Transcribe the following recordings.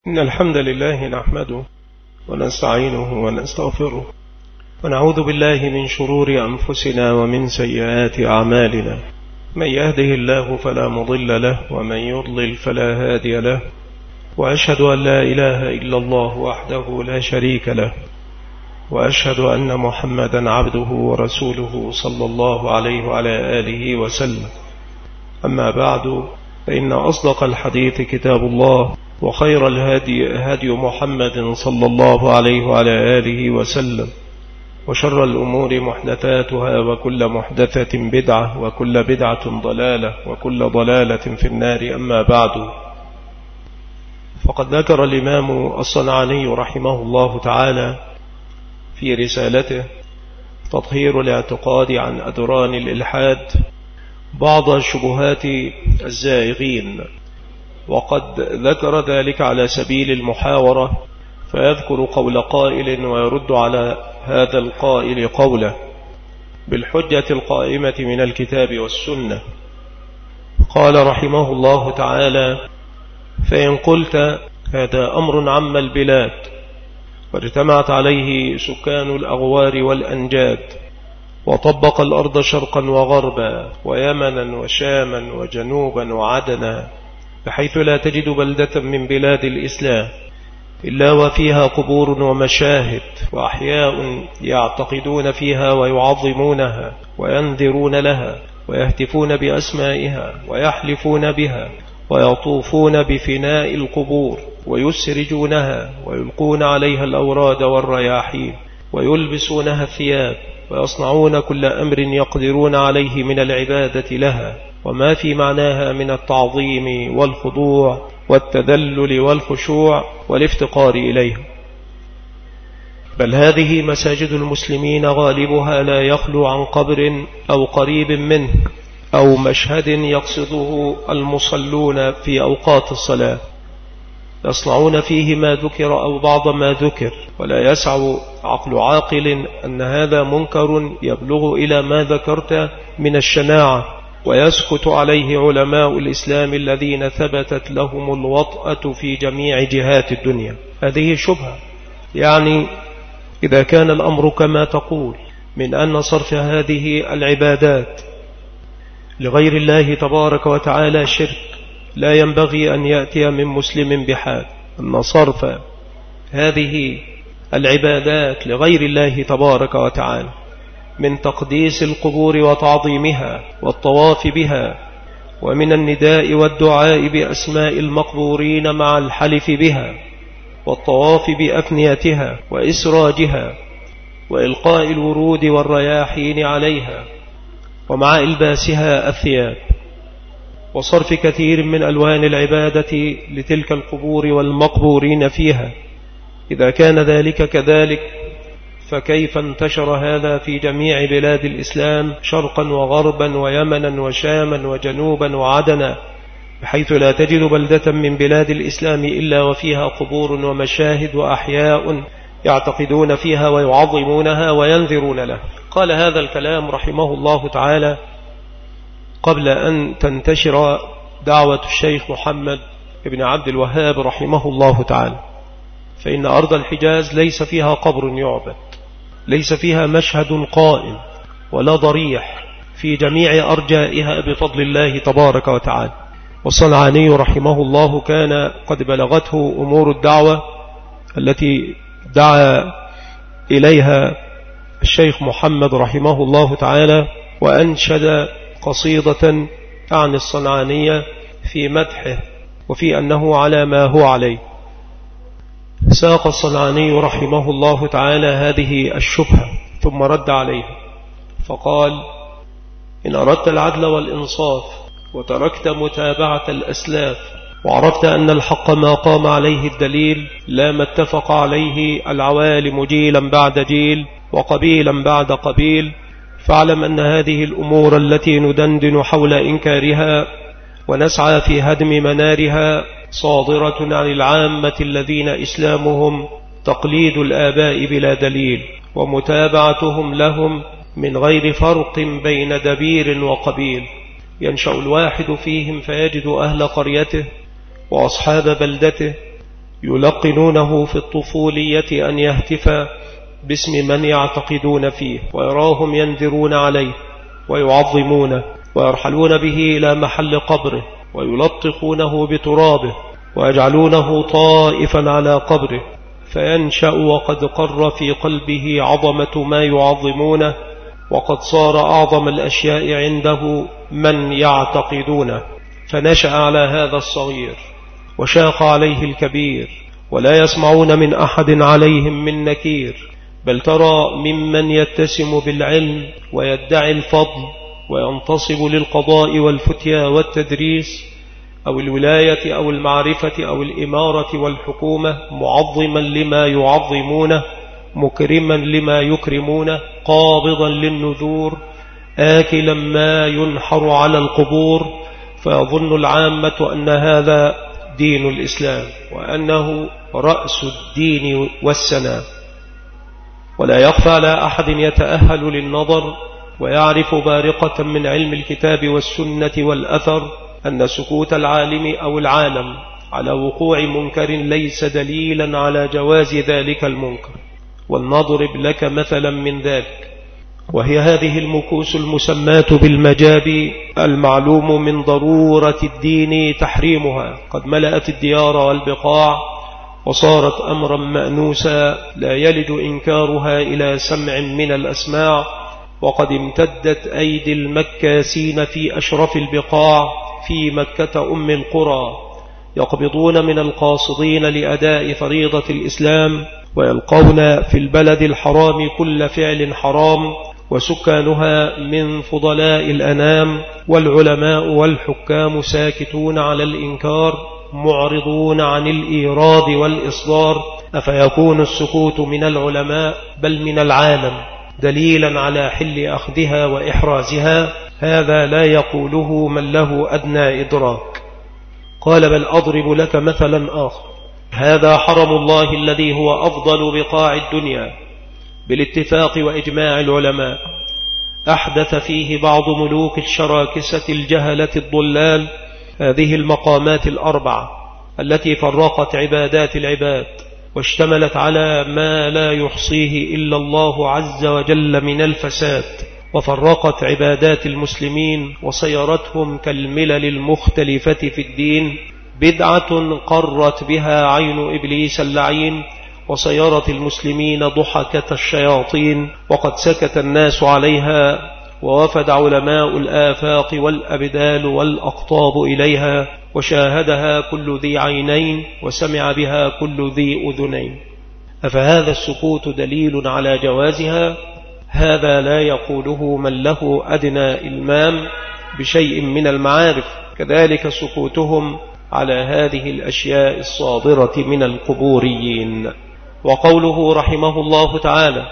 إن الحمد لله نحمده ونستعينه ونستغفره ونعوذ بالله من شرور أنفسنا ومن سيئات أعمالنا. من يهده الله فلا مضل له ومن يضلل فلا هادي له، وأشهد أن لا إله إلا الله وحده لا شريك له، وأشهد أن محمدا عبده ورسوله صلى الله عليه وعلى آله وسلم. أما بعد، فإن أصدق الحديث كتاب الله، وخير الهدي هدي محمد صلى الله عليه وعلى آله وسلم، وشر الأمور محدثاتها، وكل محدثة بدعة، وكل بدعة ضلالة، وكل ضلالة في النار. أما بعد، فقد ذكر الإمام الصنعاني رحمه الله تعالى في رسالته تطهير الاعتقاد عن أدران الإلحاد بعض شبهات الزائغين، وقد ذكر ذلك على سبيل المحاورة، فيذكر قول قائل ويرد على هذا القائل قوله بالحجة القائمة من الكتاب والسنة. قال رحمه الله تعالى: فإن قلت هذا أمر عم البلاد واجتمعت عليه سكان الأغوار والأنجاد، وطبق الأرض شرقا وغربا ويمنا وشاما وجنوبا وعدنا، بحيث لا تجد بلدة من بلاد الإسلام إلا وفيها قبور ومشاهد وأحياء يعتقدون فيها ويعظمونها وينذرون لها ويهتفون بأسمائها ويحلفون بها، ويطوفون بفناء القبور ويسرجونها ويلقون عليها الأوراد والرياحين ويلبسونها الثياب، ويصنعون كل أمر يقدرون عليه من العبادة لها وما في معناها من التعظيم والخضوع والتذلل والخشوع والافتقار إليها. بل هذه مساجد المسلمين غالبها لا يخلو عن قبر أو قريب منه أو مشهد يقصده المصلون في أوقات الصلاة، يصنعون فيه ما ذكر أو بعض ما ذكر، ولا يسع عقل عاقل أن هذا منكر يبلغ إلى ما ذكرت من الشناعة، ويسكت عليه علماء الإسلام الذين ثبتت لهم الوطأة في جميع جهات الدنيا. هذه شبهة، يعني إذا كان الأمر كما تقول من أن صرف هذه العبادات لغير الله تبارك وتعالى شرك، لا ينبغي أن يأتي من مسلم بحال أن صرف هذه العبادات لغير الله تبارك وتعالى من تقديس القبور وتعظيمها والطواف بها، ومن النداء والدعاء بأسماء المقبورين مع الحلف بها، والطواف بأفنيتها وإسراجها، وإلقاء الورود والرياحين عليها، ومع إلباسها الثياب، وصرف كثير من ألوان العبادة لتلك القبور والمقبورين فيها. إذا كان ذلك كذلك، فكيف انتشر هذا في جميع بلاد الإسلام شرقا وغربا ويمنا وشاما وجنوبا وعدنا، بحيث لا تجد بلدة من بلاد الإسلام إلا وفيها قبور ومشاهد وأحياء يعتقدون فيها ويعظمونها وينذرون لها؟ قال هذا الكلام رحمه الله تعالى قبل أن تنتشر دعوة الشيخ محمد بن عبد الوهاب رحمه الله تعالى، فإن أرض الحجاز ليس فيها قبر يعبد، ليس فيها مشهد قائم ولا ضريح، في جميع أرجائها بفضل الله تبارك وتعالى. والصنعاني رحمه الله كان قد بلغته أمور الدعوة التي دعا إليها الشيخ محمد رحمه الله تعالى، وأنشد قصيدة عن الصنعانية في مدحه وفي أنه على ما هو عليه. ساق الصنعاني رحمه الله تعالى هذه الشبهة ثم رد عليها فقال: إن أردت العدل والإنصاف وتركت متابعة الأسلاف، وعرفت أن الحق ما قام عليه الدليل لا ما اتفق عليه العوالم جيلا بعد جيل وقبيلا بعد قبيل، فاعلم أن هذه الأمور التي ندندن حول إنكارها ونسعى في هدم منارها صادرة عن العامة الذين إسلامهم تقليد الآباء بلا دليل، ومتابعتهم لهم من غير فرق بين دبير وقبيل. ينشأ الواحد فيهم فيجد أهل قريته وأصحاب بلدته يلقنونه في الطفولية أن يهتف باسم من يعتقدون فيه، ويراهم ينذرون عليه ويعظمونه، ويرحلون به إلى محل قبره ويلطخونه بترابه ويجعلونه طائفا على قبره، فينشأ وقد قر في قلبه عظمة ما يعظمونه، وقد صار أعظم الأشياء عنده من يعتقدونه، فنشأ على هذا الصغير وشاق عليه الكبير، ولا يسمعون من أحد عليهم من نكير، بل ترى ممن يتسم بالعلم ويدعي الفضل وينتصب للقضاء والفتيا والتدريس أو الولاية أو المعرفة أو الإمارة والحكومة معظما لما يعظمونه، مكرما لما يكرمونه، قابضا للنذور، آكلا ما ينحر على القبور، فيظن العامة أن هذا دين الإسلام وأنه رأس الدين والسنام. ولا يخفى على أحد يتأهل للنظر ويعرف بارقة من علم الكتاب والسنة والأثر أن سكوت العالم أو العالم على وقوع منكر ليس دليلا على جواز ذلك المنكر. ولنضرب لك مثلا من ذلك، وهي هذه المكوس المسماة بالمجاب، المعلوم من ضرورة الدين تحريمها، قد ملأت الديار والبقاع وصارت أمرا مأنوسا لا يلد إنكارها إلى سمع من الأسماع، وقد امتدت أيدي المكاسين في أشرف البقاع في مكة أم القرى، يقبضون من القاصدين لأداء فريضة الإسلام، ويلقون في البلد الحرام كل فعل حرام، وسكانها من فضلاء الأنام، والعلماء والحكام ساكتون على الإنكار معرضون عن الإيراد والإصدار، أفيكون السكوت من العلماء بل من العالم دليلا على حل أخذها وإحرازها؟ هذا لا يقوله من له أدنى إدراك. قال بل أضرب لك مثلا آخر، هذا حرم الله الذي هو أفضل بقاع الدنيا بالاتفاق وإجماع العلماء، أحدث فيه بعض ملوك الشراكسة الجهلة الضلال هذه المقامات الأربعة التي فرقت عبادات العباد واشتملت على ما لا يحصيه إلا الله عز وجل من الفساد، وفرقت عبادات المسلمين وصيرتهم كالملل المختلفة في الدين، بدعة قرت بها عين إبليس اللعين، وصيرت المسلمين ضحكة الشياطين، وقد سكت الناس عليها، ووفد علماء الآفاق والأبدال والأقطاب إليها، وشاهدها كل ذي عينين، وسمع بها كل ذي أذنين. أفهذا السكوت دليل على جوازها؟ هذا لا يقوله من له أدنى إلمام بشيء من المعارف، كذلك سكوتهم على هذه الأشياء الصادرة من القبوريين. وقوله رحمه الله تعالى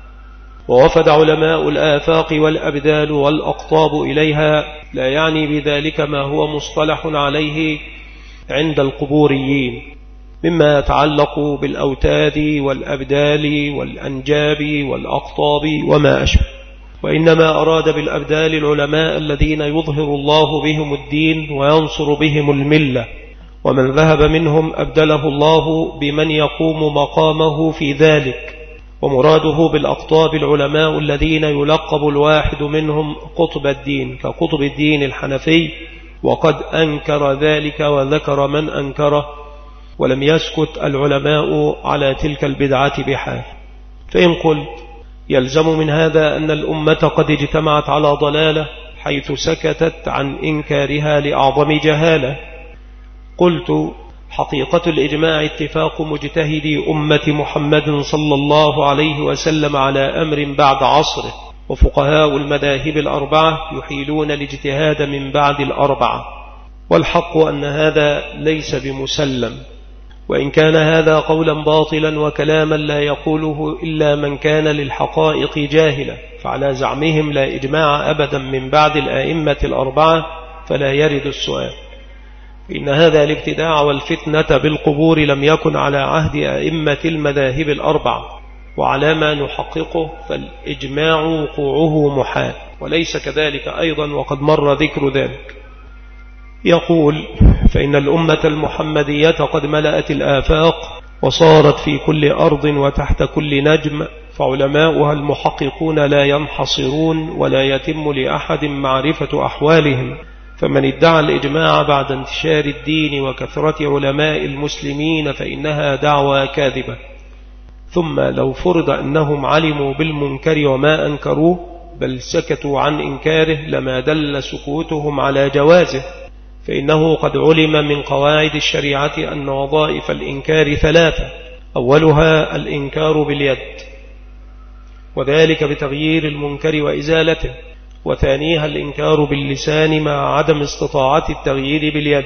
ووفد علماء الآفاق والأبدال والأقطاب إليها، لا يعني بذلك ما هو مصطلح عليه عند القبوريين مما يتعلق بالأوتاد والأبدال والأنجاب والأقطاب وما أشبه، وإنما أراد بالأبدال العلماء الذين يظهر الله بهم الدين وينصر بهم الملة، ومن ذهب منهم أبدله الله بمن يقوم مقامه في ذلك. ومراده بالأقطاب العلماء الذين يلقب الواحد منهم قطب الدين كقطب الدين الحنفي، وقد أنكر ذلك وذكر من أنكره، ولم يسكت العلماء على تلك البدعة بحال. فإن قلت يلزم من هذا أن الأمة قد اجتمعت على ضلالة حيث سكتت عن إنكارها لأعظم جهالة، قلت حقيقة الإجماع اتفاق مجتهدي أمة محمد صلى الله عليه وسلم على أمر بعد عصره، وفقهاء المذاهب الأربعة يحيلون الاجتهاد من بعد الأربعة، والحق أن هذا ليس بمسلم، وإن كان هذا قولا باطلا وكلاما لا يقوله إلا من كان للحقائق جاهلا، فعلى زعمهم لا إجماع أبدا من بعد الآئمة الأربعة، فلا يرد السؤال. إن هذا الابتداع والفتنة بالقبور لم يكن على عهد أئمة المذاهب الأربعة، وعلى ما نحققه فالإجماع وقوعه محال، وليس كذلك أيضا وقد مر ذكر ذلك. يقول فإن الأمة المحمدية قد ملأت الآفاق وصارت في كل أرض وتحت كل نجم، فعلماؤها المحققون لا ينحصرون ولا يتم لأحد معرفة أحوالهم. فمن ادعى الإجماع بعد انتشار الدين وكثرة علماء المسلمين فإنها دعوى كاذبة. ثم لو فرض أنهم علموا بالمنكر وما أنكروه بل سكتوا عن إنكاره لما دل سكوتهم على جوازه، فإنه قد علم من قواعد الشريعة أن وظائف الإنكار ثلاثة: أولها الإنكار باليد، وذلك بتغيير المنكر وإزالته، وثانيها الإنكار باللسان مع عدم استطاعة التغيير باليد،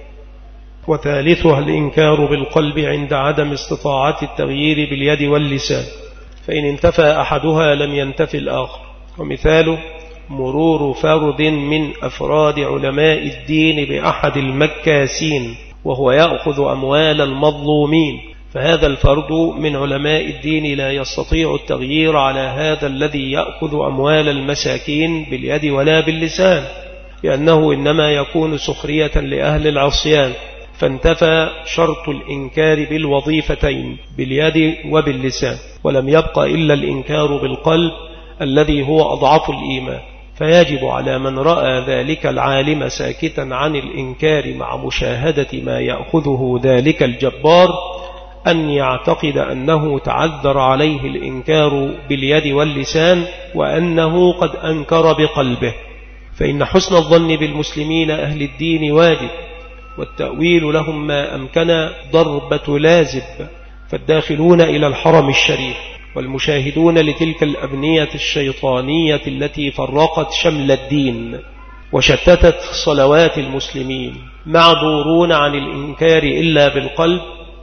وثالثها الإنكار بالقلب عند عدم استطاعة التغيير باليد واللسان، فإن انتفى أحدها لم ينتفي الآخر. ومثاله مرور فرد من أفراد علماء الدين بأحد المكاسين وهو يأخذ أموال المظلومين، فهذا الفرد من علماء الدين لا يستطيع التغيير على هذا الذي يأخذ أموال المساكين باليد ولا باللسان، لأنه إنما يكون سخرية لأهل العصيان، فانتفى شرط الإنكار بالوظيفتين باليد وباللسان، ولم يبق إلا الإنكار بالقلب الذي هو أضعف الإيمان. فيجب على من رأى ذلك العالم ساكتا عن الإنكار مع مشاهدة ما يأخذه ذلك الجبار أن يعتقد أنه تعذر عليه الإنكار باليد واللسان وأنه قد أنكر بقلبه، فإن حسن الظن بالمسلمين أهل الدين واجب، والتأويل لهم ما أمكن ضربة لازب، فالداخلون إلى الحرم الشريف والمشاهدون لتلك الأبنية الشيطانية التي فرقت شمل الدين وشتتت صلوات المسلمين معذورون عن الإنكار إلا بالقلب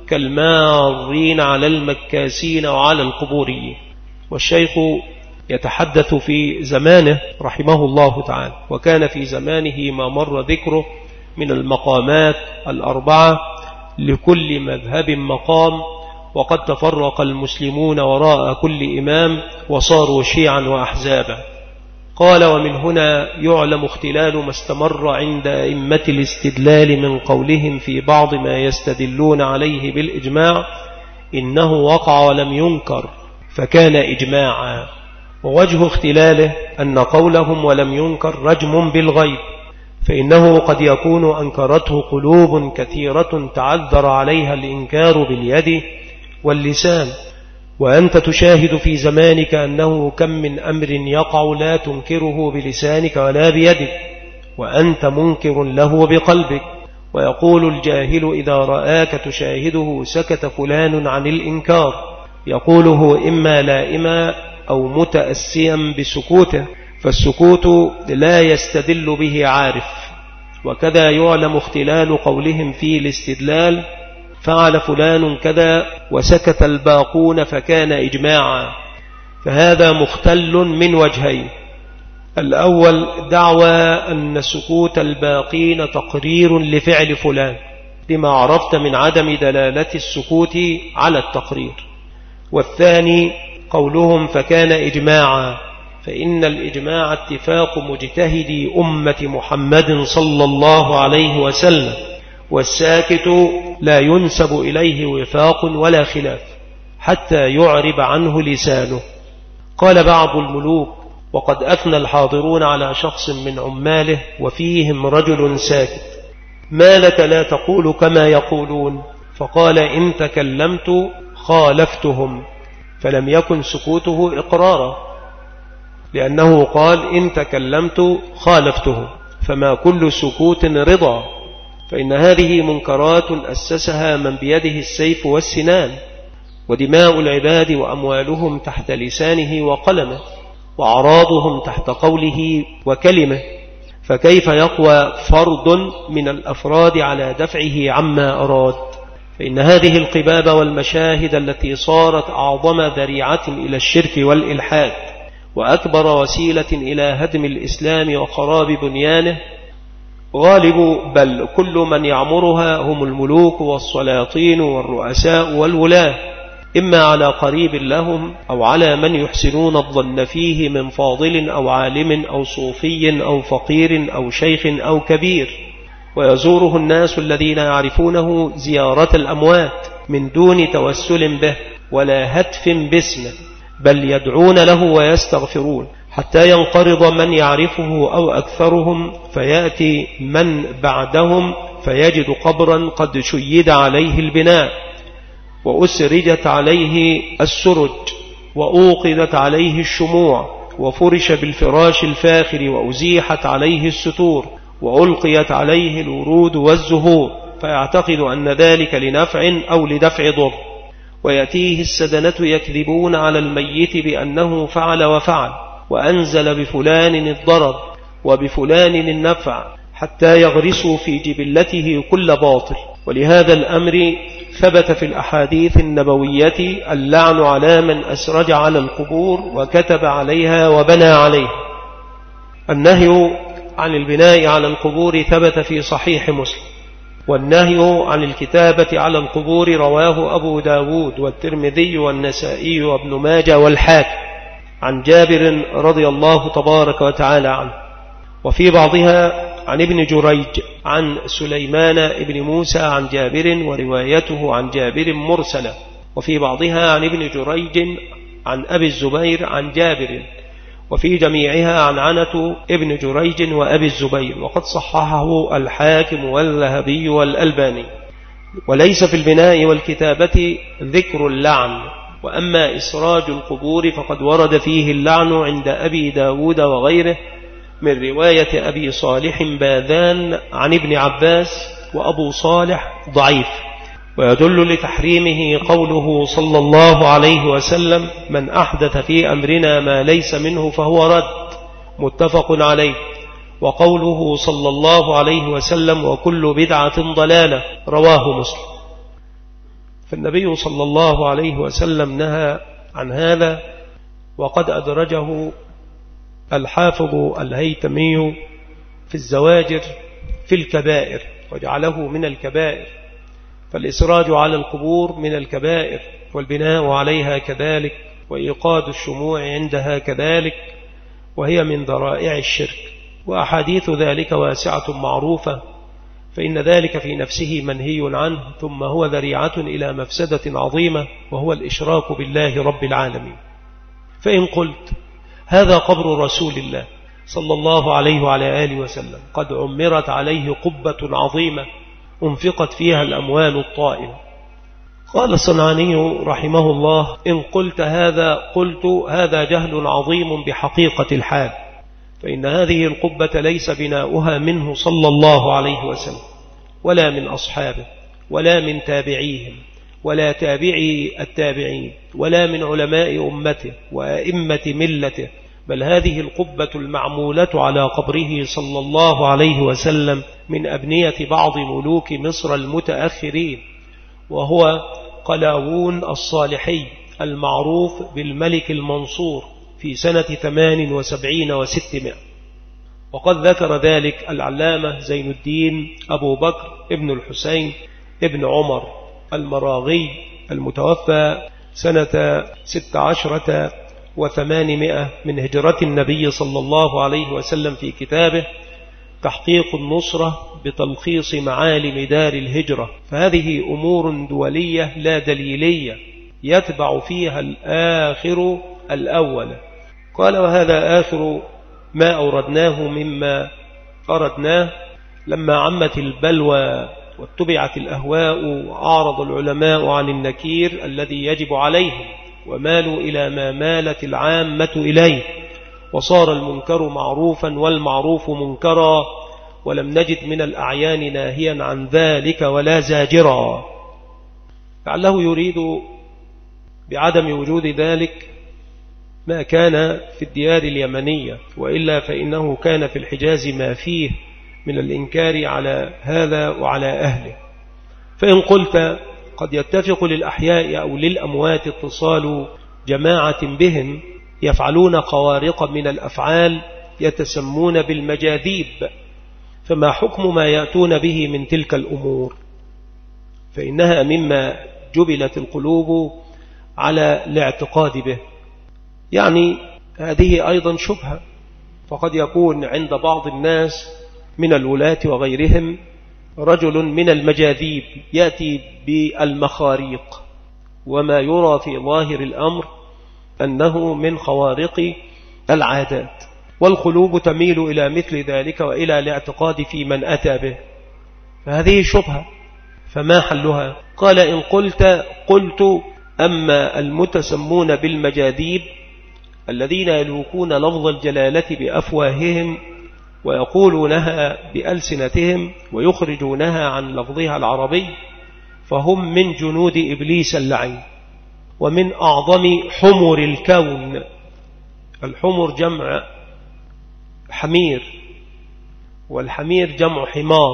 كالمارين على المكاسين وعلى القبوريين. والشيخ يتحدث في زمانه رحمه الله تعالى، وكان في زمانه ما مر ذكره من المقامات الأربعة لكل مذهب مقام، وقد تفرق المسلمون وراء كل إمام وصاروا شيعا وأحزابا. قال: ومن هنا يعلم اختلال ما استمر عند أئمة الاستدلال من قولهم في بعض ما يستدلون عليه بالإجماع إنه وقع ولم ينكر فكان إجماعا، ووجه اختلاله أن قولهم ولم ينكر رجم بالغيب، فإنه قد يكون أنكرته قلوب كثيرة تعذر عليها الإنكار باليد واللسان، وأنت تشاهد في زمانك أنه كم من أمر يقع لا تنكره بلسانك ولا بيدك وأنت منكر له بقلبك. ويقول الجاهل إذا رآك تشاهده سكت فلان عن الإنكار، يقوله إما لائما أو متأسيا بسكوته، فالسكوت لا يستدل به عارف. وكذا يعلم اختلال قولهم في الاستدلال: فعل فلان كذا وسكت الباقون فكان إجماعا، فهذا مختل من وجهين: الأول دعوى أن سكوت الباقين تقرير لفعل فلان لما عرفت من عدم دلالة السكوت على التقرير، والثاني قولهم فكان إجماعا، فإن الإجماع اتفاق مجتهدي أمة محمد صلى الله عليه وسلم، والساكت لا ينسب إليه وفاق ولا خلاف حتى يعرب عنه لسانه. قال بعض الملوك وقد أثنى الحاضرون على شخص من عماله وفيهم رجل ساكت: ما لك لا تقول كما يقولون؟ فقال: إن تكلمت خالفتهم، فلم يكن سكوته إقرارا، لأنه قال: إن تكلمت خالفتهم، فما كل سكوت رضا، فإن هذه منكرات أسسها من بيده السيف والسنان، ودماء العباد وأموالهم تحت لسانه وقلمه، وأعراضهم تحت قوله وكلمه، فكيف يقوى فرد من الأفراد على دفعه عما أراد؟ فإن هذه القباب والمشاهد التي صارت أعظم ذريعة إلى الشرك والإلحاد وأكبر وسيلة إلى هدم الإسلام وخراب بنيانه، غالب بل كل من يعمرها هم الملوك والسلاطين والرؤساء والولاة، إما على قريب لهم أو على من يحسنون الظن فيه من فاضل أو عالم أو صوفي أو فقير أو شيخ أو كبير، ويزوره الناس الذين يعرفونه زيارة الأموات من دون توسل به ولا هتف باسمه، بل يدعون له ويستغفرون حتى ينقرض من يعرفه أو أكثرهم، فيأتي من بعدهم فيجد قبرا قد شيد عليه البناء وأسرجت عليه السرج وأوقدت عليه الشموع وفرش بالفراش الفاخر وأزيحت عليه الستور وألقيت عليه الورود والزهور، فيعتقد أن ذلك لنفع أو لدفع ضر. ويأتيه السدنة يكذبون على الميت بأنه فعل وفعل وأنزل بفلان الضرر وبفلان النفع، حتى يغرسوا في جبلته كل باطل. ولهذا الأمر ثبت في الأحاديث النبوية اللعن على من أسرج على القبور وكتب عليها وبنى عليها. النهي عن البناء على القبور ثبت في صحيح مسلم، والنهي عن الكتابة على القبور رواه أبو داود والترمذي والنسائي وابن ماجه والحاكم عن جابر رضي الله تبارك وتعالى عنه. وفي بعضها عن ابن جريج عن سليمان بن موسى عن جابر وروايته عن جابر مرسلة، وفي بعضها عن ابن جريج عن أبي الزبير عن جابر، وفي جميعها عن عنة ابن جريج وأبي الزبير، وقد صححه الحاكم والذهبي والألباني. وليس في البناء والكتابة ذكر اللعن، وأما إسراج القبور فقد ورد فيه اللعن عند أبي داود وغيره من رواية أبي صالح باذان عن ابن عباس، وأبو صالح ضعيف. ويدل لتحريمه قوله صلى الله عليه وسلم: من أحدث في أمرنا ما ليس منه فهو رد، متفق عليه. وقوله صلى الله عليه وسلم: وكل بدعة ضلالة، رواه مسلم. فالنبي صلى الله عليه وسلم نهى عن هذا، وقد أدرجه الحافظ الهيتمي في الزواجر في الكبائر وجعله من الكبائر، فالإسراج على القبور من الكبائر، والبناء عليها كذلك، وإيقاد الشموع عندها كذلك، وهي من ذرائع الشرك. وأحاديث ذلك واسعة معروفة، فإن ذلك في نفسه منهي عنه، ثم هو ذريعة إلى مفسدة عظيمة، وهو الإشراك بالله رب العالمين. فإن قلت هذا قبر رسول الله صلى الله عليه وعلى آله وسلم قد عمرت عليه قبة عظيمة أنفقت فيها الأموال الطائلة، قال الصنعاني رحمه الله: إن قلت هذا جهل عظيم بحقيقة الحال، فإن هذه القبة ليس بناؤها منه صلى الله عليه وسلم ولا من أصحابه ولا من تابعيهم ولا تابعي التابعين ولا من علماء أمته وأئمة ملته، بل هذه القبة المعمولة على قبره صلى الله عليه وسلم من أبنية بعض ملوك مصر المتأخرين، وهو قلاوون الصالحي المعروف بالملك المنصور في سنة 78 و600. وقد ذكر ذلك العلامة زين الدين أبو بكر ابن الحسين ابن عمر المراغي المتوفى سنة 16 و800 من هجرة النبي صلى الله عليه وسلم في كتابه تحقيق النصرة بتلخيص معالم دار الهجرة. فهذه أمور دولية لا دليلية يتبع فيها الآخر الأول. قال: وهذا آخر ما أوردناه مما أردناه لما عمت البلوى واتبعت الأهواء وأعرض العلماء عن النكير الذي يجب عليهم ومالوا إلى ما مالت العامة إليه، وصار المنكر معروفا والمعروف منكرا، ولم نجد من الأعيان ناهيا عن ذلك ولا زاجرا. لعله يريد بعدم وجود ذلك ما كان في الديار اليمنية، وإلا فإنه كان في الحجاز ما فيه من الإنكار على هذا وعلى أهله. فإن قلت قد يتفق للأحياء أو للأموات اتصال جماعة بهم يفعلون خوارق من الأفعال يتسمون بالمجاذيب، فما حكم ما يأتون به من تلك الأمور؟ فإنها مما جبلت القلوب على الاعتقاد به. يعني هذه أيضا شبهة، فقد يكون عند بعض الناس من الولاة وغيرهم رجل من المجاذيب يأتي بالمخاريق، وما يرى في ظاهر الأمر أنه من خوارق العادات، والقلوب تميل إلى مثل ذلك وإلى الاعتقاد في من أتى به، فهذه شبهة، فما حلها؟ قال إن قلت أما المتسمون بالمجاذيب الذين يلوكون لفظ الجلالة بأفواههم ويقولونها بألسنتهم ويخرجونها عن لفظها العربي، فهم من جنود إبليس اللعين، ومن أعظم حمر الكون. الحمر جمع حمير، والحمير جمع حمار.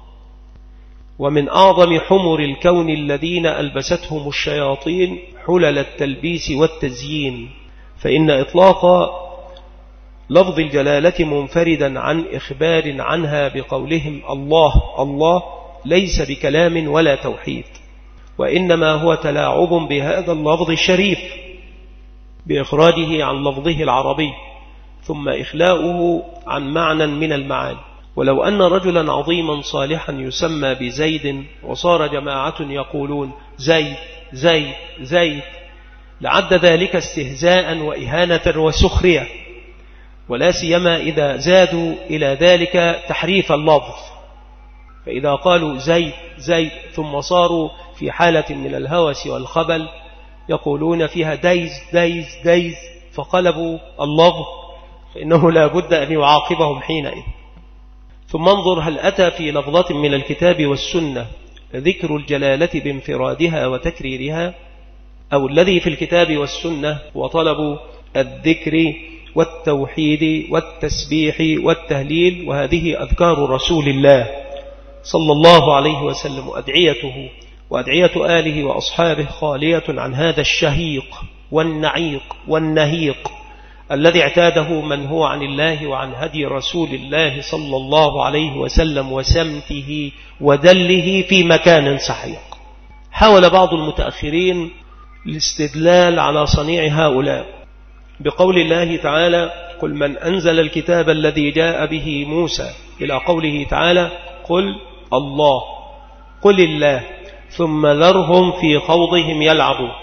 ومن أعظم حمر الكون الذين ألبستهم الشياطين حلل التلبيس والتزيين، فإن إطلاق لفظ الجلالة منفردا عن إخبار عنها بقولهم الله الله ليس بكلام ولا توحيد، وإنما هو تلاعب بهذا اللفظ الشريف بإخراجه عن لفظه العربي ثم إخلاؤه عن معنى من المعاني. ولو أن رجلا عظيما صالحا يسمى بزيد وصار جماعة يقولون زيد زيد زيد لعد ذلك استهزاء وإهانة وسخرية، ولا سيما إذا زادوا إلى ذلك تحريف اللفظ، فإذا قالوا زيد زيد ثم صاروا في حالة من الهوس والخبل يقولون فيها ديز ديز ديز فقلبوا اللفظ، فإنه لا بد أن يعاقبهم حينئذ. ثم انظر هل أتى في لفظة من الكتاب والسنة ذكر الجلالة بانفرادها وتكريرها، أو الذي في الكتاب والسنة وطلب الذكر والتوحيد والتسبيح والتهليل، وهذه أذكار رسول الله صلى الله عليه وسلم وأدعيته وأدعية آله وأصحابه خالية عن هذا الشهيق والنعيق والنهيق الذي اعتاده من هو عن الله وعن هدي رسول الله صلى الله عليه وسلم وسمته ودله في مكان سحيق. حاول بعض المتأخرين الاستدلال على صنيع هؤلاء بقول الله تعالى قل من أنزل الكتاب الذي جاء به موسى إلى قوله تعالى قل الله قل الله ثم ذرهم في خوضهم يلعبون،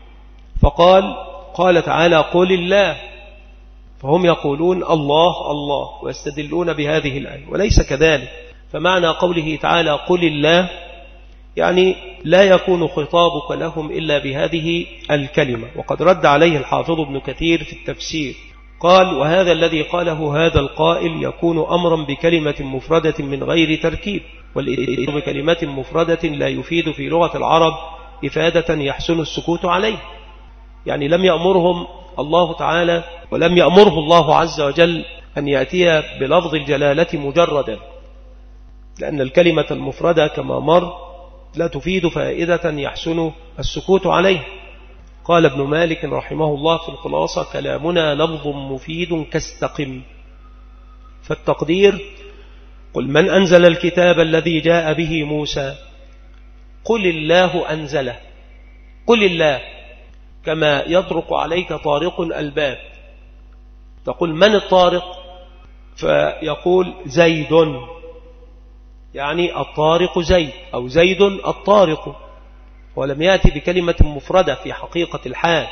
قال تعالى قل الله، فهم يقولون الله الله ويستدلون بهذه الآية، وليس كذلك. فمعنى قوله تعالى قل الله يعني لا يكون خطابك لهم إلا بهذه الكلمة. وقد رد عليه الحافظ ابن كثير في التفسير قال وهذا الذي قاله هذا القائل يكون أمرا بكلمة مفردة من غير تركيب، والإفادة بكلمة مفردة لا يفيد في لغة العرب إفادة يحسن السكوت عليه، يعني لم يأمرهم الله تعالى ولم يأمره الله عز وجل أن يأتي بلفظ الجلالة مجردا، لأن الكلمة المفردة كما مر لا تفيد فائدة يحسن السكوت عليه. قال ابن مالك رحمه الله في الخلاصة كلامنا لفظ مفيد كاستقم. فالتقدير قل من أنزل الكتاب الذي جاء به موسى، قل الله أنزله، قل الله، كما يطرق عليك طارق الباب تقول من الطارق، فيقول زيد، يعني الطارق زيد أو زيد الطارق، ولم يأتي بكلمة مفردة في حقيقة الحال.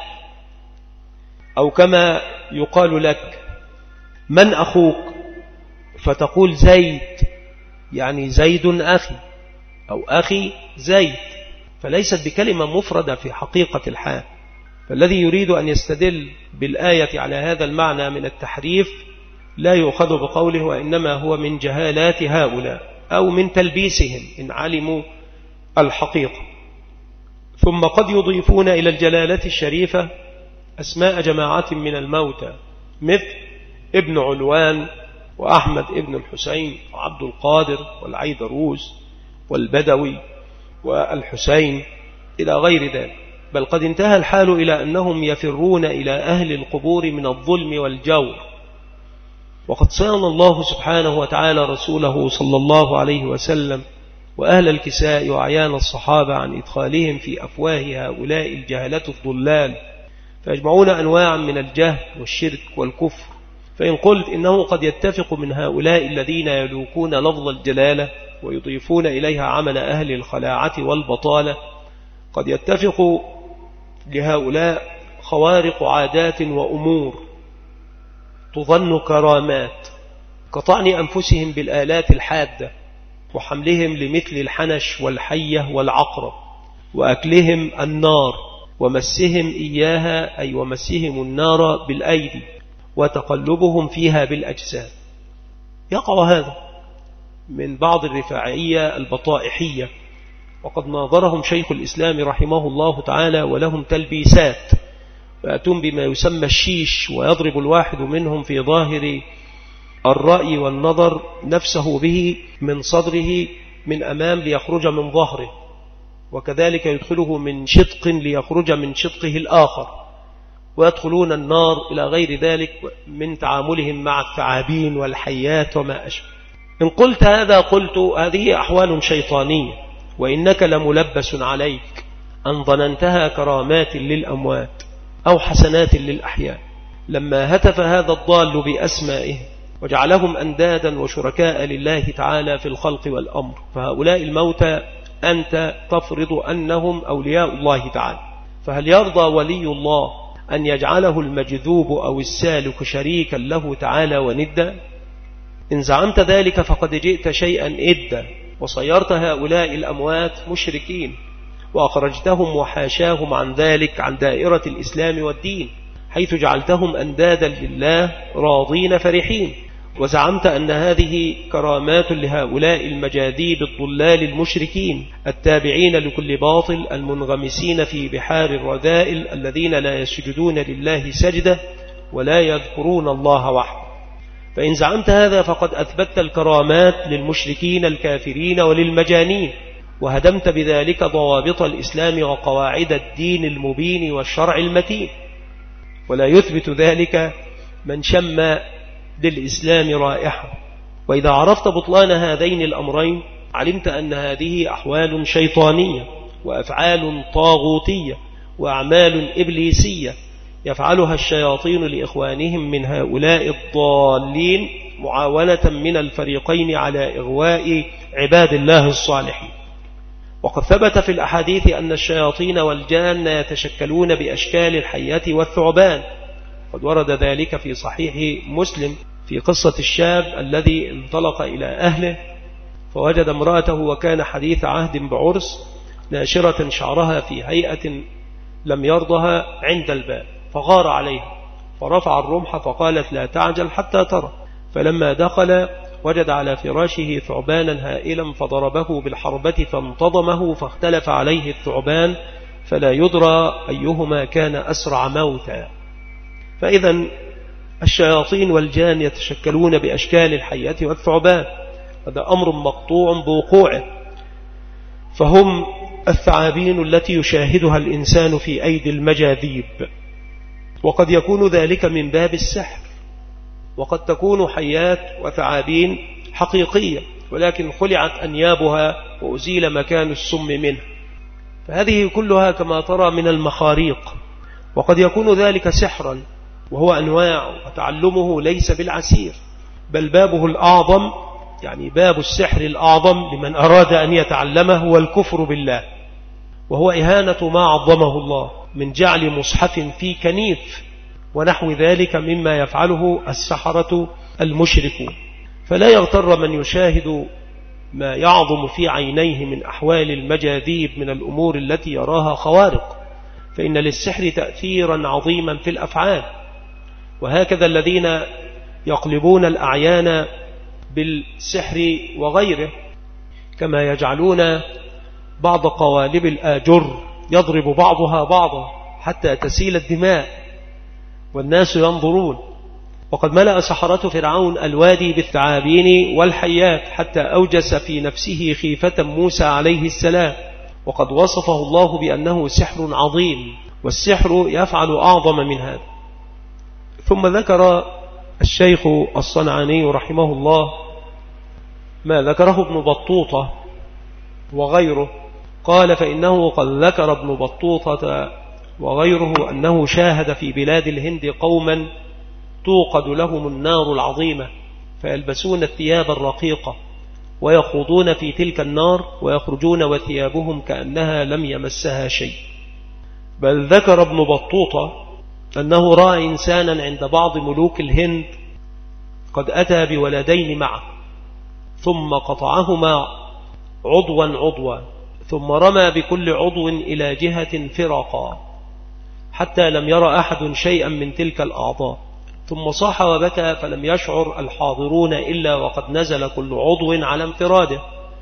أو كما يقال لك من أخوك، فتقول زيد، يعني زيد أخي أو أخي زيد، فليست بكلمة مفردة في حقيقة الحال. فالذي يريد أن يستدل بالآية على هذا المعنى من التحريف لا يؤخذ بقوله، وإنما هو من جهالات هؤلاء أو من تلبيسهم إن علموا الحقيقة. ثم قد يضيفون إلى الجلالة الشريفة أسماء جماعة من الموتى مثل ابن علوان وأحمد ابن الحسين وعبد القادر والعيدروس والبدوي والحسين إلى غير ذلك. بل قد انتهى الحال إلى أنهم يفرون إلى أهل القبور من الظلم والجور، وقد صان الله سبحانه وتعالى رسوله صلى الله عليه وسلم وأهل الكساء وأعيان الصحابة عن إدخالهم في أفواه هؤلاء الجهلة الضلال، فيجمعون أنواعا من الجهل والشرك والكفر. فإن قلت إنه قد يتفق من هؤلاء الذين يلوكون لفظ الجلالة ويضيفون إليها عمل أهل الخلاعة والبطالة، قد يتفق لهؤلاء خوارق عادات وأمور تظن كرامات، كطعن أنفسهم بالآلات الحادة، وحملهم لمثل الحنش والحية والعقرب، وأكلهم النار ومسهم إياها، أي ومسهم النار بالأيدي، وتقلبهم فيها بالأجساد. يقع هذا من بعض الرفاعية البطائحية، وقد ناظرهم شيخ الإسلام رحمه الله تعالى ولهم تلبيسات، فأتون بما يسمى الشيش، ويضرب الواحد منهم في ظاهر الرأي والنظر نفسه به من صدره من أمام ليخرج من ظهره، وكذلك يدخله من شدق ليخرج من شدقه الآخر، ويدخلون النار إلى غير ذلك من تعاملهم مع الثعابين والحيات وما أشبه. إن قلت هذا قلت هذه أحوال شيطانية، وإنك لملبس عليك أن ظننتها كرامات للأموات أو حسنات للأحياء، لما هتف هذا الضال بأسمائه وجعلهم أندادا وشركاء لله تعالى في الخلق والأمر. فهؤلاء الموتى أنت تفرض أنهم أولياء الله تعالى، فهل يرضى ولي الله أن يجعله المجذوب أو السالك شريكا له تعالى وندا؟ إن زعمت ذلك فقد جئت شيئا إدا، وصيرت هؤلاء الأموات مشركين، وأخرجتهم وحاشاهم عن ذلك عن دائرة الإسلام والدين، حيث جعلتهم أندادا لله راضين فرحين، وزعمت أن هذه كرامات لهؤلاء المجاذيب الضلال المشركين التابعين لكل باطل المنغمسين في بحار الرذائل الذين لا يسجدون لله سجدة ولا يذكرون الله وحده. فإن زعمت هذا فقد أثبتت الكرامات للمشركين الكافرين وللمجانين، وهدمت بذلك ضوابط الإسلام وقواعد الدين المبين والشرع المتين، ولا يثبت ذلك من شم للإسلام رائحة. وإذا عرفت بطلان هذين الأمرين علمت أن هذه أحوال شيطانية وأفعال طاغوتية وأعمال إبليسية يفعلها الشياطين لإخوانهم من هؤلاء الضالين، معاونة من الفريقين على إغواء عباد الله الصالحين. وقد ثبت في الأحاديث أن الشياطين والجان يتشكلون بأشكال الحية والثعبان، قد ورد ذلك في صحيح مسلم في قصة الشاب الذي انطلق إلى أهله فوجد امرأته وكان حديث عهد بعرس ناشرة شعرها في هيئة لم يرضها عند الباب، فغار عليها فرفع الرمح فقالت لا تعجل حتى ترى. فلما دخل وجد على فراشه ثعبانا هائلا فضربه بالحربة فانتضمه، فاختلف عليه الثعبان فلا يدرى أيهما كان أسرع موتا. فإذا الشياطين والجان يتشكلون بأشكال الحية والثعبان، هذا أمر مقطوع بوقوعه، فهم الثعابين التي يشاهدها الإنسان في أيدي المجاذيب، وقد يكون ذلك من باب السحر، وقد تكون حيات وثعابين حقيقية ولكن خلعت أنيابها وأزيل مكان السم منه، فهذه كلها كما ترى من المخاريق. وقد يكون ذلك سحرا وهو أنواع، وتعلمه ليس بالعسير، بل بابه الأعظم، يعني باب السحر الأعظم لمن أراد أن يتعلمه هو الكفر بالله، وهو إهانة ما عظمه الله من جعل مصحف في كنيف ونحو ذلك مما يفعله السحرة المشركون. فلا يغتر من يشاهد ما يعظم في عينيه من أحوال المجاذيب من الأمور التي يراها خوارق، فإن للسحر تأثيرا عظيما في الأفعال. وهكذا الذين يقلبون الأعيان بالسحر وغيره، كما يجعلون بعض قوالب الآجر يضرب بعضها بعضا حتى تسيل الدماء والناس ينظرون. وقد ملأ سحرة فرعون الوادي بالثعابين والحيات حتى أوجس في نفسه خيفة موسى عليه السلام، وقد وصفه الله بأنه سحر عظيم، والسحر يفعل أعظم من هذا. ثم ذكر الشيخ الصنعاني رحمه الله ما ذكره ابن بطوطة وغيره، قال فإنه قد ذكر ابن بطوطة وغيره أنه شاهد في بلاد الهند قوما توقد لهم النار العظيمة فيلبسون الثياب الرقيقة ويخوضون في تلك النار ويخرجون وثيابهم كأنها لم يمسها شيء. بل ذكر ابن بطوطة أنه رأى إنسانا عند بعض ملوك الهند قد أتى بولدين معه، ثم قطعهما عضوا ثم رمى بكل عضو إلى جهة فرقا حتى لم يرى أحد شيئا من تلك الأعضاء، ثم صاح وبكى فلم يشعر الحاضرون إلا وقد نزل كل عضو على انفراده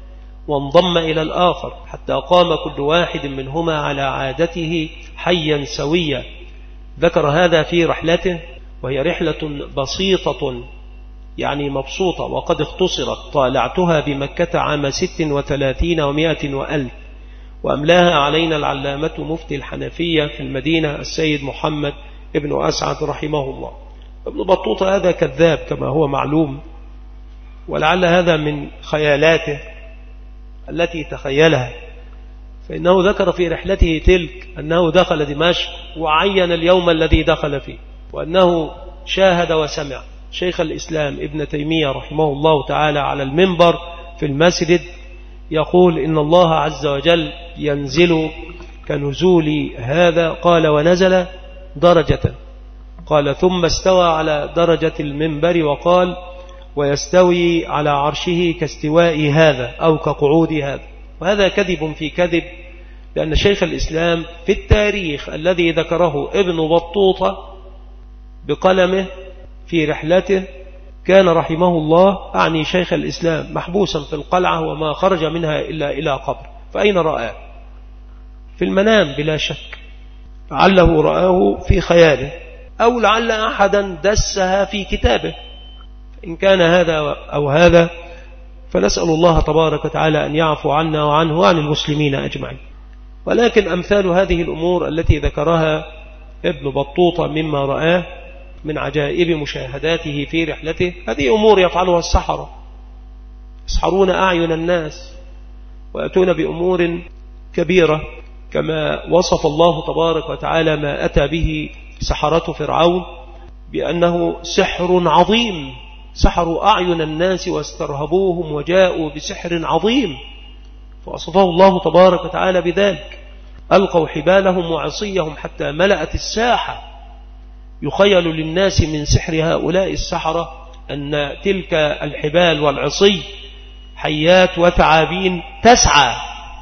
وانضم إلى الآخر حتى قام كل واحد منهما على عادته حيا سويا. ذكر هذا في رحلته، وهي رحلة بسيطة يعني مبسوطة وقد اختصرت، طالعتها بمكة عام 36 و100 وألف، وأملاها علينا العلامة مفتي الحنفية في المدينة السيد محمد ابن أسعد رحمه الله. ابن بطوطة هذا كذاب كما هو معلوم، ولعل هذا من خيالاته التي تخيلها، فإنه ذكر في رحلته تلك أنه دخل دمشق وعين اليوم الذي دخل فيه، وأنه شاهد وسمع شيخ الإسلام ابن تيمية رحمه الله تعالى على المنبر في المسجد يقول إن الله عز وجل ينزل كنزول هذا، قال ونزل درجة، قال ثم استوى على درجة المنبر، وقال ويستوي على عرشه كاستواء هذا أو كقعود هذا. وهذا كذب في كذب، لأن شيخ الإسلام في التاريخ الذي ذكره ابن بطوطة بقلمه في رحلته كان رحمه الله أعني شيخ الإسلام محبوسا في القلعة وما خرج منها إلا إلى قبر، فأين رآه؟ في المنام بلا شك، لعله رآه في خياله، أو لعل أحدا دسها في كتابه. إن كان هذا أو هذا فنسأل الله تبارك وتعالى أن يعفو عنا وعنه وعن المسلمين أجمعين. ولكن أمثال هذه الأمور التي ذكرها ابن بطوطة مما رآه من عجائب مشاهداته في رحلته، هذه أمور يفعلها السحرة، يسحرون أعين الناس ويأتون بأمور كبيرة كما وصف الله تبارك وتعالى ما أتى به سحرة فرعون بأنه سحر عظيم، سحروا أعين الناس واسترهبوهم وجاءوا بسحر عظيم، فوصفه الله تبارك وتعالى بذلك. ألقوا حبالهم وعصيهم حتى ملأت الساحة، يخيل للناس من سحر هؤلاء السحرة أن تلك الحبال والعصي حيات وثعابين تسعى،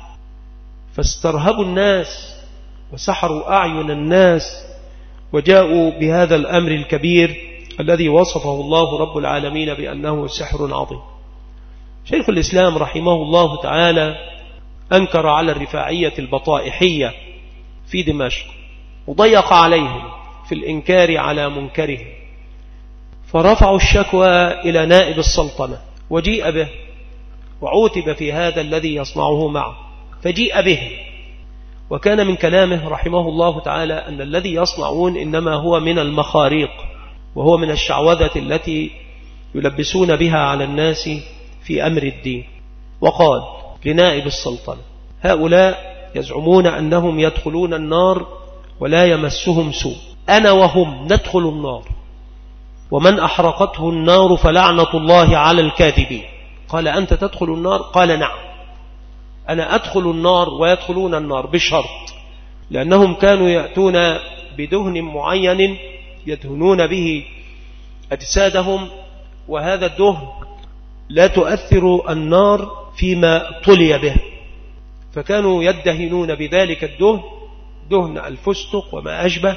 فاسترهبوا الناس وسحروا أعين الناس وجاءوا بهذا الأمر الكبير الذي وصفه الله رب العالمين بأنه سحر عظيم. شيخ الإسلام رحمه الله تعالى أنكر على الرفاعية البطائحية في دمشق وضيق عليهم في الإنكار على منكره، فرفعوا الشكوى إلى نائب السلطنة وجيء به وعوتب في هذا الذي يصنعه معه، فجيء به، وكان من كلامه رحمه الله تعالى أن الذي يصنعون إنما هو من المخاريق، وهو من الشعوذة التي يلبسون بها على الناس في أمر الدين. وقال لنائب السلطنة هؤلاء يزعمون أنهم يدخلون النار ولا يمسهم سوء، أنا وهم ندخل النار، ومن أحرقته النار فلعنة الله على الكاذبين. قال أنت تدخل النار؟ قال نعم، أنا أدخل النار ويدخلون النار بشرط، لأنهم كانوا يأتون بدهن معين يدهنون به أجسادهم، وهذا الدهن لا تؤثر النار فيما طلي به، فكانوا يدهنون بذلك الدهن دهن الفستق وما أشبه،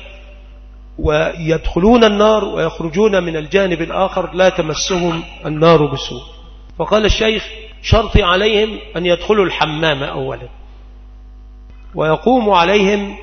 ويدخلون النار ويخرجون من الجانب الآخر لا تمسهم النار بسوء. فقال الشيخ شرطي عليهم أن يدخلوا الحمام أولا، ويقوم عليهم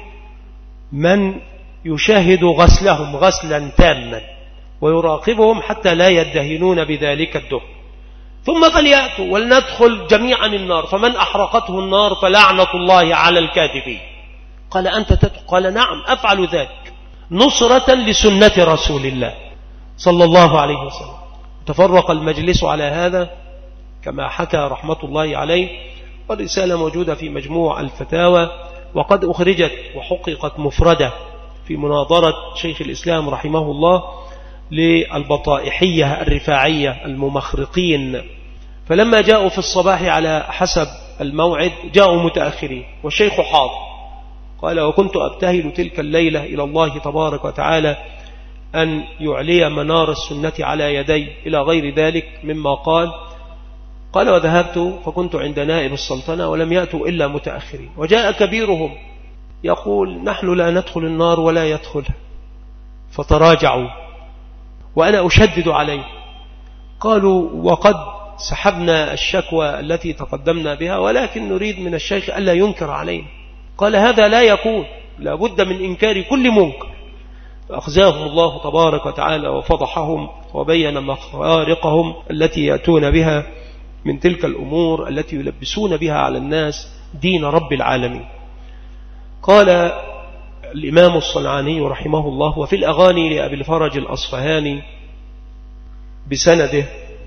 من يشاهد غسلهم غسلا تاما ويراقبهم حتى لا يدهنون بذلك الدهن، ثم فليأتوا ولندخل جميعا النار، فمن أحرقته النار فلعنة الله على الكاذبين. قال أنت تدخل؟ قال نعم أفعل ذلك نصرة لسنة رسول الله صلى الله عليه وسلم. تفرق المجلس على هذا كما حكى رحمة الله عليه، والرسالة موجودة في مجموع الفتاوى، وقد أخرجت وحققت مفردة في مناظرة شيخ الإسلام رحمه الله للبطائحية الرفاعية الممخرقين فلما جاءوا في الصباح على حسب الموعد جاءوا متأخرين والشيخ حاضر. قال: وكنت أبتهل تلك الليلة إلى الله تبارك وتعالى أن يعلي منار السنة على يدي إلى غير ذلك مما قال. قال: وذهبت فكنت عند نائب السلطنة ولم يأتوا إلا متأخرين، وجاء كبيرهم يقول: نحن لا ندخل النار ولا يدخلها. فتراجعوا وأنا أشدد عليه. قالوا: وقد سحبنا الشكوى التي تقدمنا بها، ولكن نريد من الشيخ ألا ينكر علينا. قال: هذا لا يكون، لابد من إنكار كل منكر. فأخزاهم الله تبارك وتعالى وفضحهم وبين مخارقهم التي يأتون بها من تلك الأمور التي يلبسون بها على الناس دين رب العالمين. قال الإمام الصنعاني رحمه الله: وفي الأغاني لأبي الفرج الأصفهاني بسنده.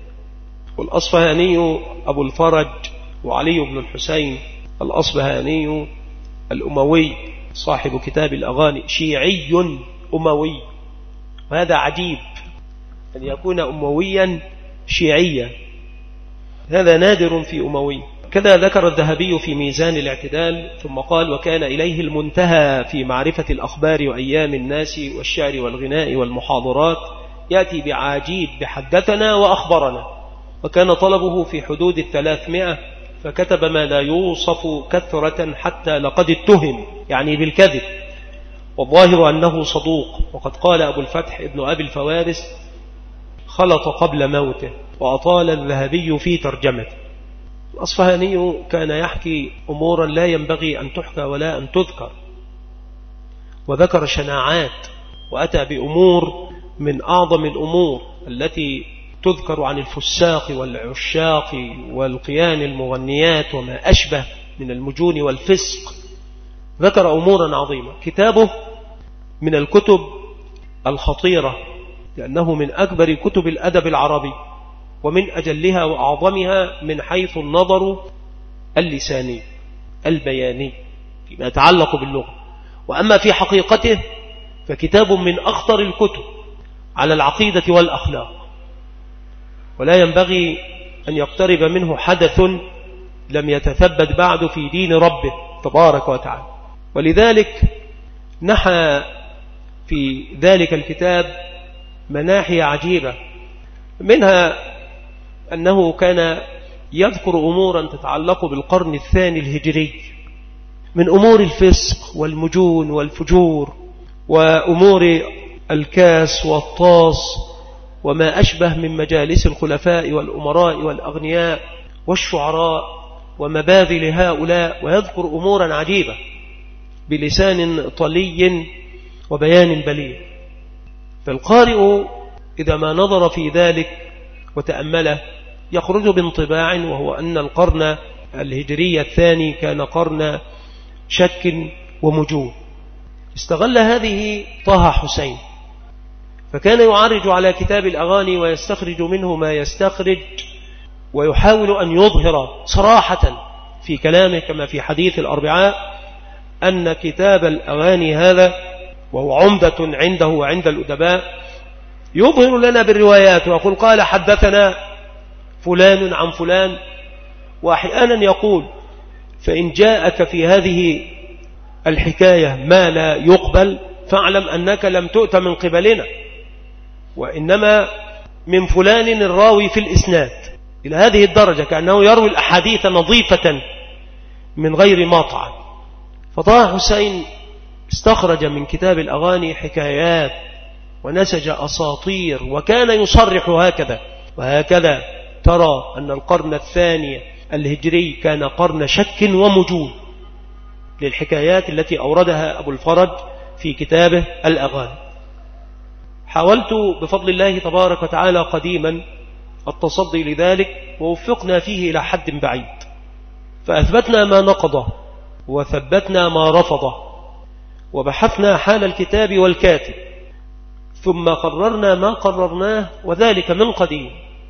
والأصفهاني أبو الفرج وعلي بن الحسين الأصفهاني الأموي صاحب كتاب الأغاني شيعي أموي، وهذا عجيب أن يكون أمويا شيعيا، هذا نادر في أموي. كذا ذكر الذهبي في ميزان الاعتدال ثم قال: وكان إليه المنتهى في معرفة الأخبار وأيام الناس والشعر والغناء والمحاضرات، يأتي بعجيب بحدثنا وأخبرنا، وكان طلبه في حدود 300، فكتب ما لا يوصف كثرة حتى لقد اتهم يعني بالكذب، والظاهر أنه صدوق. وقد قال أبو الفتح ابن أبي الفوارس: خلط قبل موته، وأطال الذهبي في ترجمته. الأصفهاني كان يحكي أمورا لا ينبغي أن تحكى ولا أن تذكر، وذكر شناعات، وأتى بأمور من أعظم الأمور التي تذكر عن الفساق والعشاق والقيان المغنيات وما أشبه من المجون والفسق. ذكر أمورا عظيمة. كتابه من الكتب الخطيرة، لأنه من أكبر كتب الأدب العربي، ومن أجلها وأعظمها من حيث النظر اللساني البياني فيما يتعلق باللغة. وأما في حقيقته فكتاب من أخطر الكتب على العقيدة والأخلاق، ولا ينبغي أن يقترب منه حدث لم يتثبت بعد في دين ربه تبارك وتعالى. ولذلك نحى في ذلك الكتاب مناحي عجيبة، منها أنه كان يذكر أمورا تتعلق بالقرن الثاني الهجري من أمور الفسق والمجون والفجور وأمور الكاس والطاس وما أشبه من مجالس الخلفاء والأمراء والأغنياء والشعراء ومباذل هؤلاء، ويذكر أمورا عجيبة بلسان طلي وبيان بليغ. فالقارئ إذا ما نظر في ذلك وتأمله يخرج بانطباع، وهو أن القرن الهجري الثاني كان قرن شك ومجون. استغل هذه طه حسين، فكان يعرج على كتاب الأغاني ويستخرج منه ما يستخرج، ويحاول أن يظهر صراحة في كلامه كما في حديث الأربعاء أن كتاب الأغاني هذا، وهو عمدة عنده وعند الأدباء، يظهر لنا بالروايات ويقول: قال حدثنا فلان عن فلان. وأحيانا يقول: فإن جاءك في هذه الحكاية ما لا يقبل فاعلم أنك لم تؤت من قبلنا، وإنما من فلان الراوي في الإسناد، إلى هذه الدرجة، كأنه يروي الأحاديث نظيفة من غير مطعن. فطه حسين استخرج من كتاب الأغاني حكايات ونسج أساطير، وكان يصرح هكذا. وهكذا ترى أن القرن الثاني الهجري كان قرن شك ومجون للحكايات التي أوردها أبو الفرج في كتابه الأغاني. حاولت بفضل الله تبارك وتعالى قديما التصدي لذلك، ووفقنا فيه إلى حد بعيد، فأثبتنا ما نقضه وثبتنا ما رفضه، وبحثنا حال الكتاب والكاتب، ثم قررنا ما قررناه، وذلك من قديم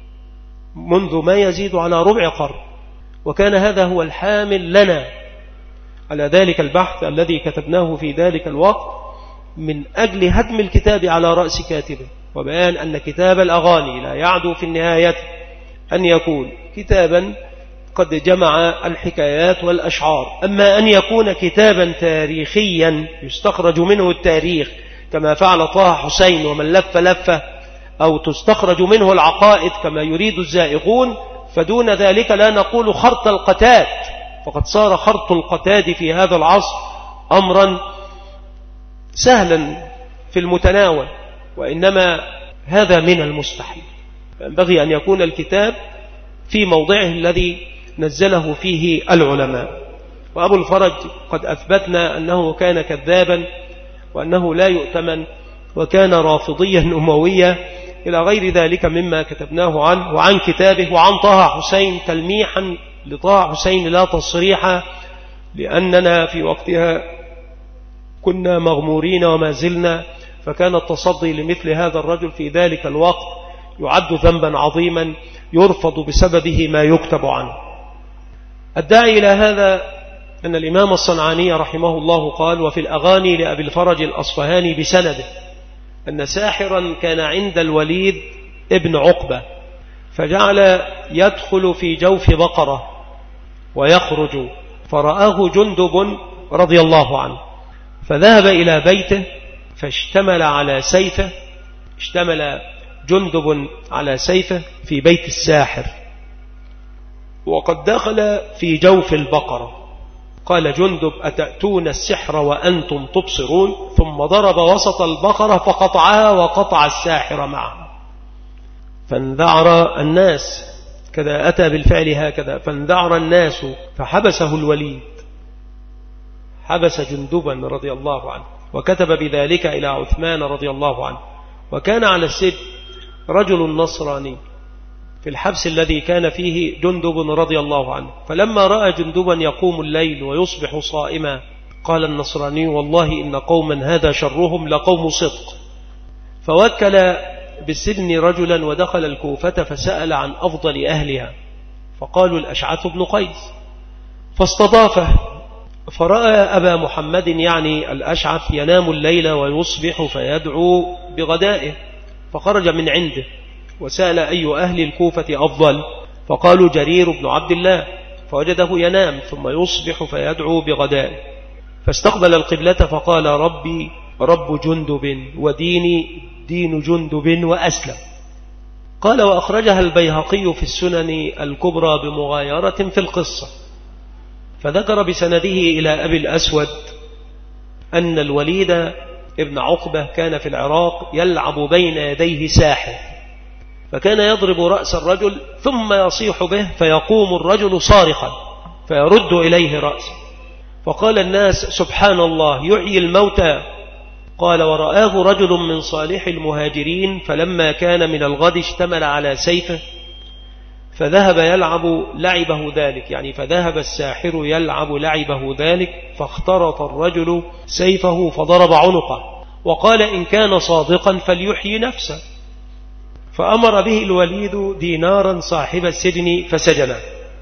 منذ ما يزيد على ربع قرن. وكان هذا هو الحامل لنا على ذلك البحث الذي كتبناه في ذلك الوقت من أجل هدم الكتاب على رأس كاتبه، وبيان أن كتاب الأغاني لا يعدو في النهاية أن يكون كتابا قد جمع الحكايات والأشعار. أما أن يكون كتابا تاريخيا يستخرج منه التاريخ كما فعل طه حسين ومن لف لفة، أو تستخرج منه العقائد كما يريد الزائغون، فدون ذلك لا نقول خرط القتاد، فقد صار خرط القتاد في هذا العصر أمرا سهلا في المتناول، وإنما هذا من المستحيل. ينبغي أن يكون الكتاب في موضعه الذي نزله فيه العلماء. وأبو الفرج قد أثبتنا أنه كان كذابا وأنه لا يؤتمن، وكان رافضيا أمويا إلى غير ذلك مما كتبناه عنه وعن كتابه وعن طه حسين، تلميحا لطه حسين لا تصريحا، لأننا في وقتها كنا مغمورين وما زلنا، فكان التصدي لمثل هذا الرجل في ذلك الوقت يعد ذنبا عظيما يرفض بسببه ما يكتب عنه. الداعي إلى هذا أن الإمام الصنعاني رحمه الله قال: وفي الأغاني لأبي الفرج الأصفهاني بسنده أن ساحرا كان عند الوليد ابن عقبة، فجعل يدخل في جوف بقرة ويخرج، فرآه جندب رضي الله عنه، فذهب إلى بيته فاشتمل على سيفه، اشتمل جندب على سيفه في بيت الساحر وقد دخل في جوف البقرة. قال جندب: أتأتون السحر وأنتم تبصرون؟ ثم ضرب وسط البقرة فقطعها وقطع الساحر معه. فانذعر الناس، كذا أتى بالفعل هكذا، فانذعر الناس فحبسه الوليد، حبس جندبا رضي الله عنه، وكتب بذلك إلى عثمان رضي الله عنه. وكان على السجن رجل نصراني في الحبس الذي كان فيه جندب رضي الله عنه، فلما رأى جندبا يقوم الليل ويصبح صائما قال النصراني: والله إن قوما هذا شرهم لقوم صدق. فوكل بالسجن رجلا ودخل الكوفة فسأل عن أفضل أهلها، فقالوا الأشعث بن قيس، فاستضافه، فرأى أبا محمد يعني الأشعث ينام الليل ويصبح فيدعو بغدائه، فخرج من عنده وسأل أي أهل الكوفة أفضل، فقالوا جرير بن عبد الله، فوجده ينام ثم يصبح فيدعو بغدائه، فاستقبل القبلة فقال: ربي رب جندب وديني دين جندب وأسلم. قال: وأخرجها البيهقي في السنن الكبرى بمغايرة في القصة، فذكر بسنده إلى أبي الأسود أن الوليد ابن عقبة كان في العراق يلعب بين يديه ساحر، فكان يضرب رأس الرجل ثم يصيح به فيقوم الرجل صارخا فيرد إليه رأسه، فقال الناس: سبحان الله يحيي الموتى. قال: ورآه رجل من صالح المهاجرين، فلما كان من الغد اشتمل على سيفه فذهب يلعب لعبه ذلك، يعني فذهب الساحر يلعب لعبه ذلك، فاخترط الرجل سيفه فضرب عنقه، وقال: إن كان صادقا فليحيي نفسه، فأمر به الوليد دينارا صاحب السجن فسجنه.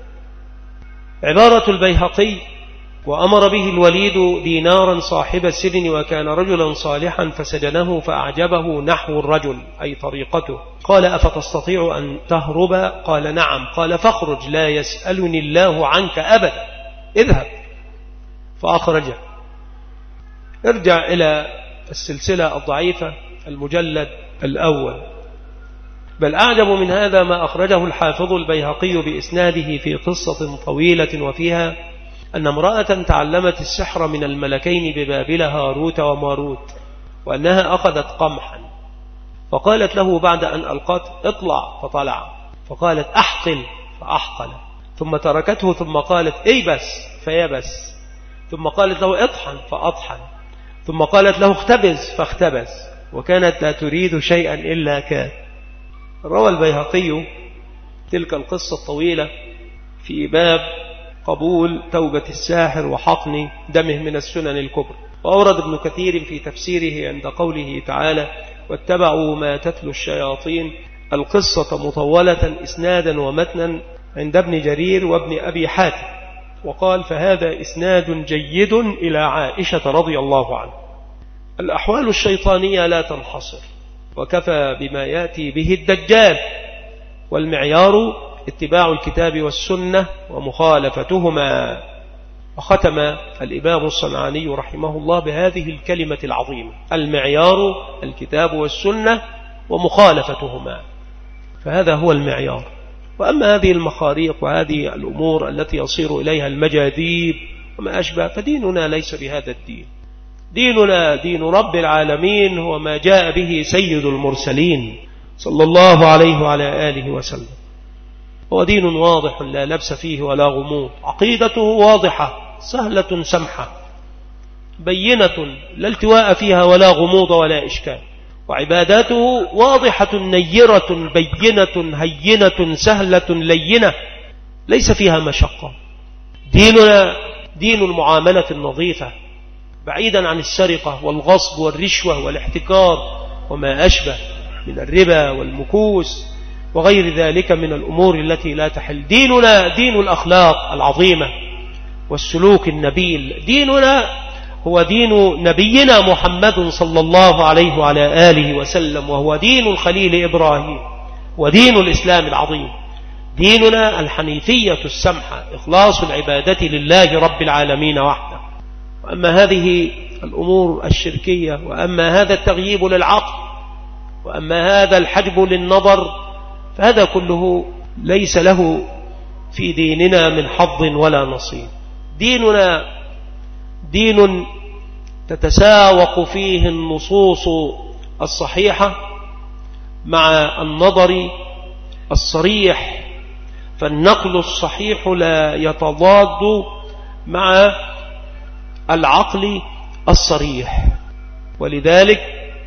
عبارة البيهقي: وأمر به الوليد دينارا صاحب السجن وكان رجلا صالحا فسجنه فأعجبه نحو الرجل أي طريقته. قال: أفتستطيع أن تهرب؟ قال: نعم. قال: فاخرج لا يسألني الله عنك أبدا، اذهب. فأخرجه. ارجع إلى السلسلة الضعيفة المجلد الأول. بل أعجب من هذا ما أخرجه الحافظ البيهقي بإسناده في قصة طويلة وفيها أن امرأة تعلمت السحر من الملكين ببابل هاروت وماروت، وأنها أخذت قمحا، فقالت له بعد أن ألقت: اطلع، فطلع، فقالت: أحقل، فأحقل، ثم تركته، ثم قالت: ايبس، فيبس، ثم قالت له: اطحن، فأطحن، ثم قالت له: اختبز، فاختبز، وكانت لا تريد شيئا إلا كان. روى البيهقي تلك القصة الطويلة في باب قبول توبة الساحر وحقن دمه من السنن الكبرى. وأورد ابن كثير في تفسيره عند قوله تعالى: واتبعوا ما تتلو الشياطين، القصة مطولة إسنادا ومتنا عند ابن جرير وابن أبي حاتم، وقال: فهذا إسناد جيد إلى عائشة رضي الله عنها. الأحوال الشيطانية لا تنحصر، وكفى بما يأتي به الدجال، والمعيار اتباع الكتاب والسنة ومخالفتهما. وختم الإمام الصنعاني رحمه الله بهذه الكلمة العظيمة: المعيار الكتاب والسنة ومخالفتهما. فهذا هو المعيار. وأما هذه المخاريق وهذه الأمور التي يصير إليها المجاذيب وما أشبه فديننا ليس بهذا الدين. ديننا دين رب العالمين، هو ما جاء به سيد المرسلين صلى الله عليه وعلى آله وسلم. هو دين واضح لا لبس فيه ولا غموض، عقيدته واضحة سهلة سمحة بينة لا التواء فيها ولا غموض ولا إشكال، وعباداته واضحة نيرة بينة هينة سهلة لينة ليس فيها مشقة. ديننا دين المعاملة النظيفة بعيدا عن السرقة والغصب والرشوة والاحتكار وما أشبه من الربا والمكوس وغير ذلك من الأمور التي لا تحل. ديننا دين الأخلاق العظيمة والسلوك النبيل. ديننا هو دين نبينا محمد صلى الله عليه وعلى آله وسلم، وهو دين الخليل إبراهيم ودين الإسلام العظيم. ديننا الحنيفية السمحة، إخلاص العبادة لله رب العالمين وحده. وأما هذه الأمور الشركية، وأما هذا التغييب للعقل، وأما هذا الحجب للنظر، فهذا كله ليس له في ديننا من حظ ولا نصيب. ديننا دين تتساوق فيه النصوص الصحيحة مع النظر الصريح، فالنقل الصحيح لا يتضاد مع العقل الصريح. ولذلك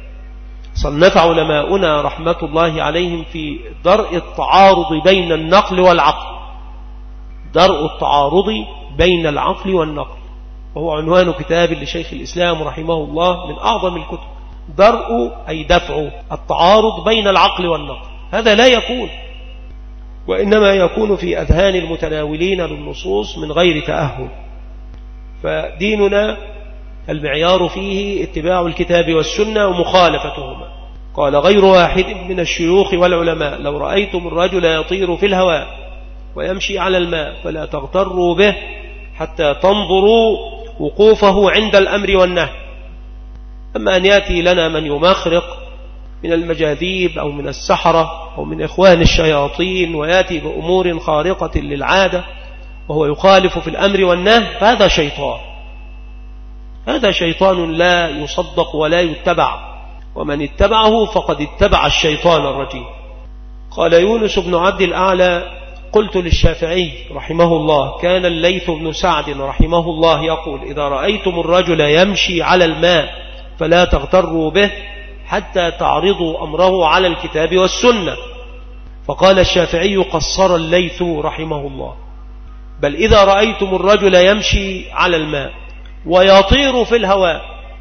صنف علماؤنا رحمة الله عليهم في درء التعارض بين النقل والعقل، درء التعارض بين العقل والنقل، وهو عنوان كتاب لشيخ الإسلام رحمه الله من أعظم الكتب. درء أي دفع التعارض بين العقل والنقل. هذا لا يكون، وإنما يكون في أذهان المتناولين للنصوص من غير تأهل. فديننا المعيار فيه اتباع الكتاب والسنة ومخالفتهما. قال غير واحد من الشيوخ والعلماء: لو رأيتم الرجل يطير في الهواء ويمشي على الماء فلا تغتروا به حتى تنظروا وقوفه عند الأمر والنهي. أما أن يأتي لنا من يمخرق من المجاذيب أو من السحرة أو من إخوان الشياطين ويأتي بأمور خارقة للعادة وهو يخالف في الأمر والنهي، فهذا شيطان، هذا شيطان لا يصدق ولا يتبع، ومن اتبعه فقد اتبع الشيطان الرجيم. قال يونس بن عبد الأعلى: قلت للشافعي رحمه الله: كان الليث بن سعد رحمه الله يقول: إذا رأيتم الرجل يمشي على الماء فلا تغتروا به حتى تعرضوا أمره على الكتاب والسنة. فقال الشافعي: قصر الليث رحمه الله: بل إذا رأيتم الرجل يمشي على الماء ويطير في الهواء.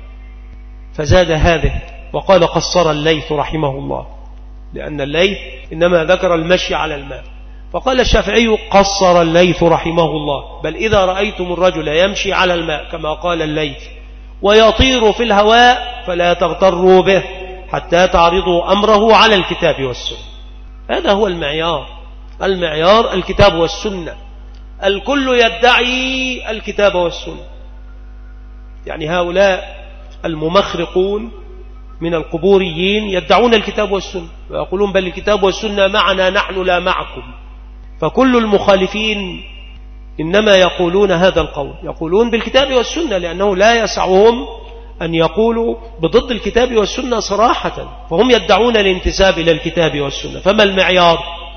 فزاد هذه وقال: قصر الليث رحمه الله، لأن الليث إنما ذكر المشي على الماء. فقال الشافعي: قصر الليث رحمه الله: بل إذا رأيتم الرجل يمشي على الماء كما قال الليث ويطير في الهواء فلا تغتروا به حتى تعرضوا أمره على الكتاب والسنة. هذا هو المعيار. المعيار الكتاب والسنة. الكل يدعي الكتاب والسنة، يعني هؤلاء الممخرقون من القبوريين يدعون الكتاب والسنة ويقولون: بل الكتاب والسنة معنا نحن لا معكم. فكل المخالفين إنما يقولون هذا القول، يقولون بالكتاب والسنة، لأنه لا يسعهم أن يقولوا بضد الكتاب والسنة صراحة، فهم يدعون الانتساب إلى الكتاب والسنة. فما المعيار؟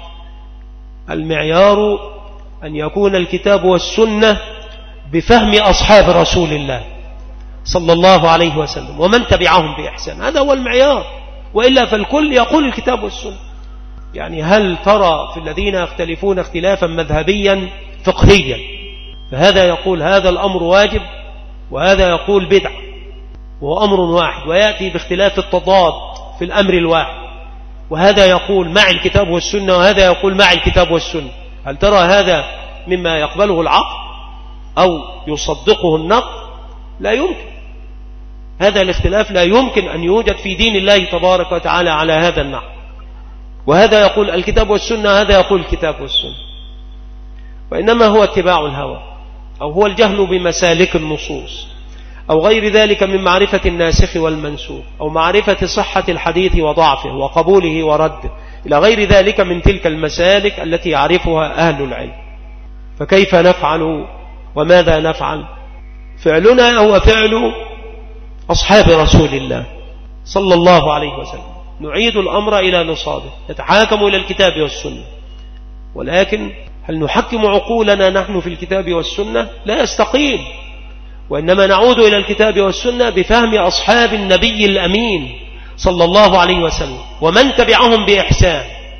المعيار أن يكون الكتاب والسنة بفهم أصحاب رسول الله صلى الله عليه وسلم ومن تبعهم بإحسان. هذا هو المعيار، وإلا فالكل يقول الكتاب والسنة. يعني هل ترى في الذين يختلفون اختلافا مذهبيا فقهيا، فهذا يقول هذا الأمر واجب وهذا يقول بدعة، وهو أمر واحد، ويأتي باختلاف التضاد في الأمر الواحد، وهذا يقول مع الكتاب والسنة وهذا يقول مع الكتاب والسنة. هل ترى هذا مما يقبله العقل أو يصدقه النقل؟ لا يمكن. هذا الاختلاف لا يمكن أن يوجد في دين الله تبارك وتعالى على هذا النحو. وهذا يقول الكتاب والسنة، هذا يقول الكتاب والسنة، وإنما هو اتباع الهوى، أو هو الجهل بمسالك النصوص، أو غير ذلك من معرفة الناسخ والمنسوخ، أو معرفة صحة الحديث وضعفه وقبوله ورده، إلى غير ذلك من تلك المسالك التي يعرفها أهل العلم. فكيف نفعل وماذا نفعل؟ فعلنا هو فعل أصحاب رسول الله صلى الله عليه وسلم، نعيد الأمر إلى نصابه، نتحاكم إلى الكتاب والسنة. ولكن هل نحكم عقولنا نحن في الكتاب والسنة؟ لا يستقيم، وإنما نعود إلى الكتاب والسنة بفهم أصحاب النبي الأمين صلى الله عليه وسلم ومن تبعهم بإحسان.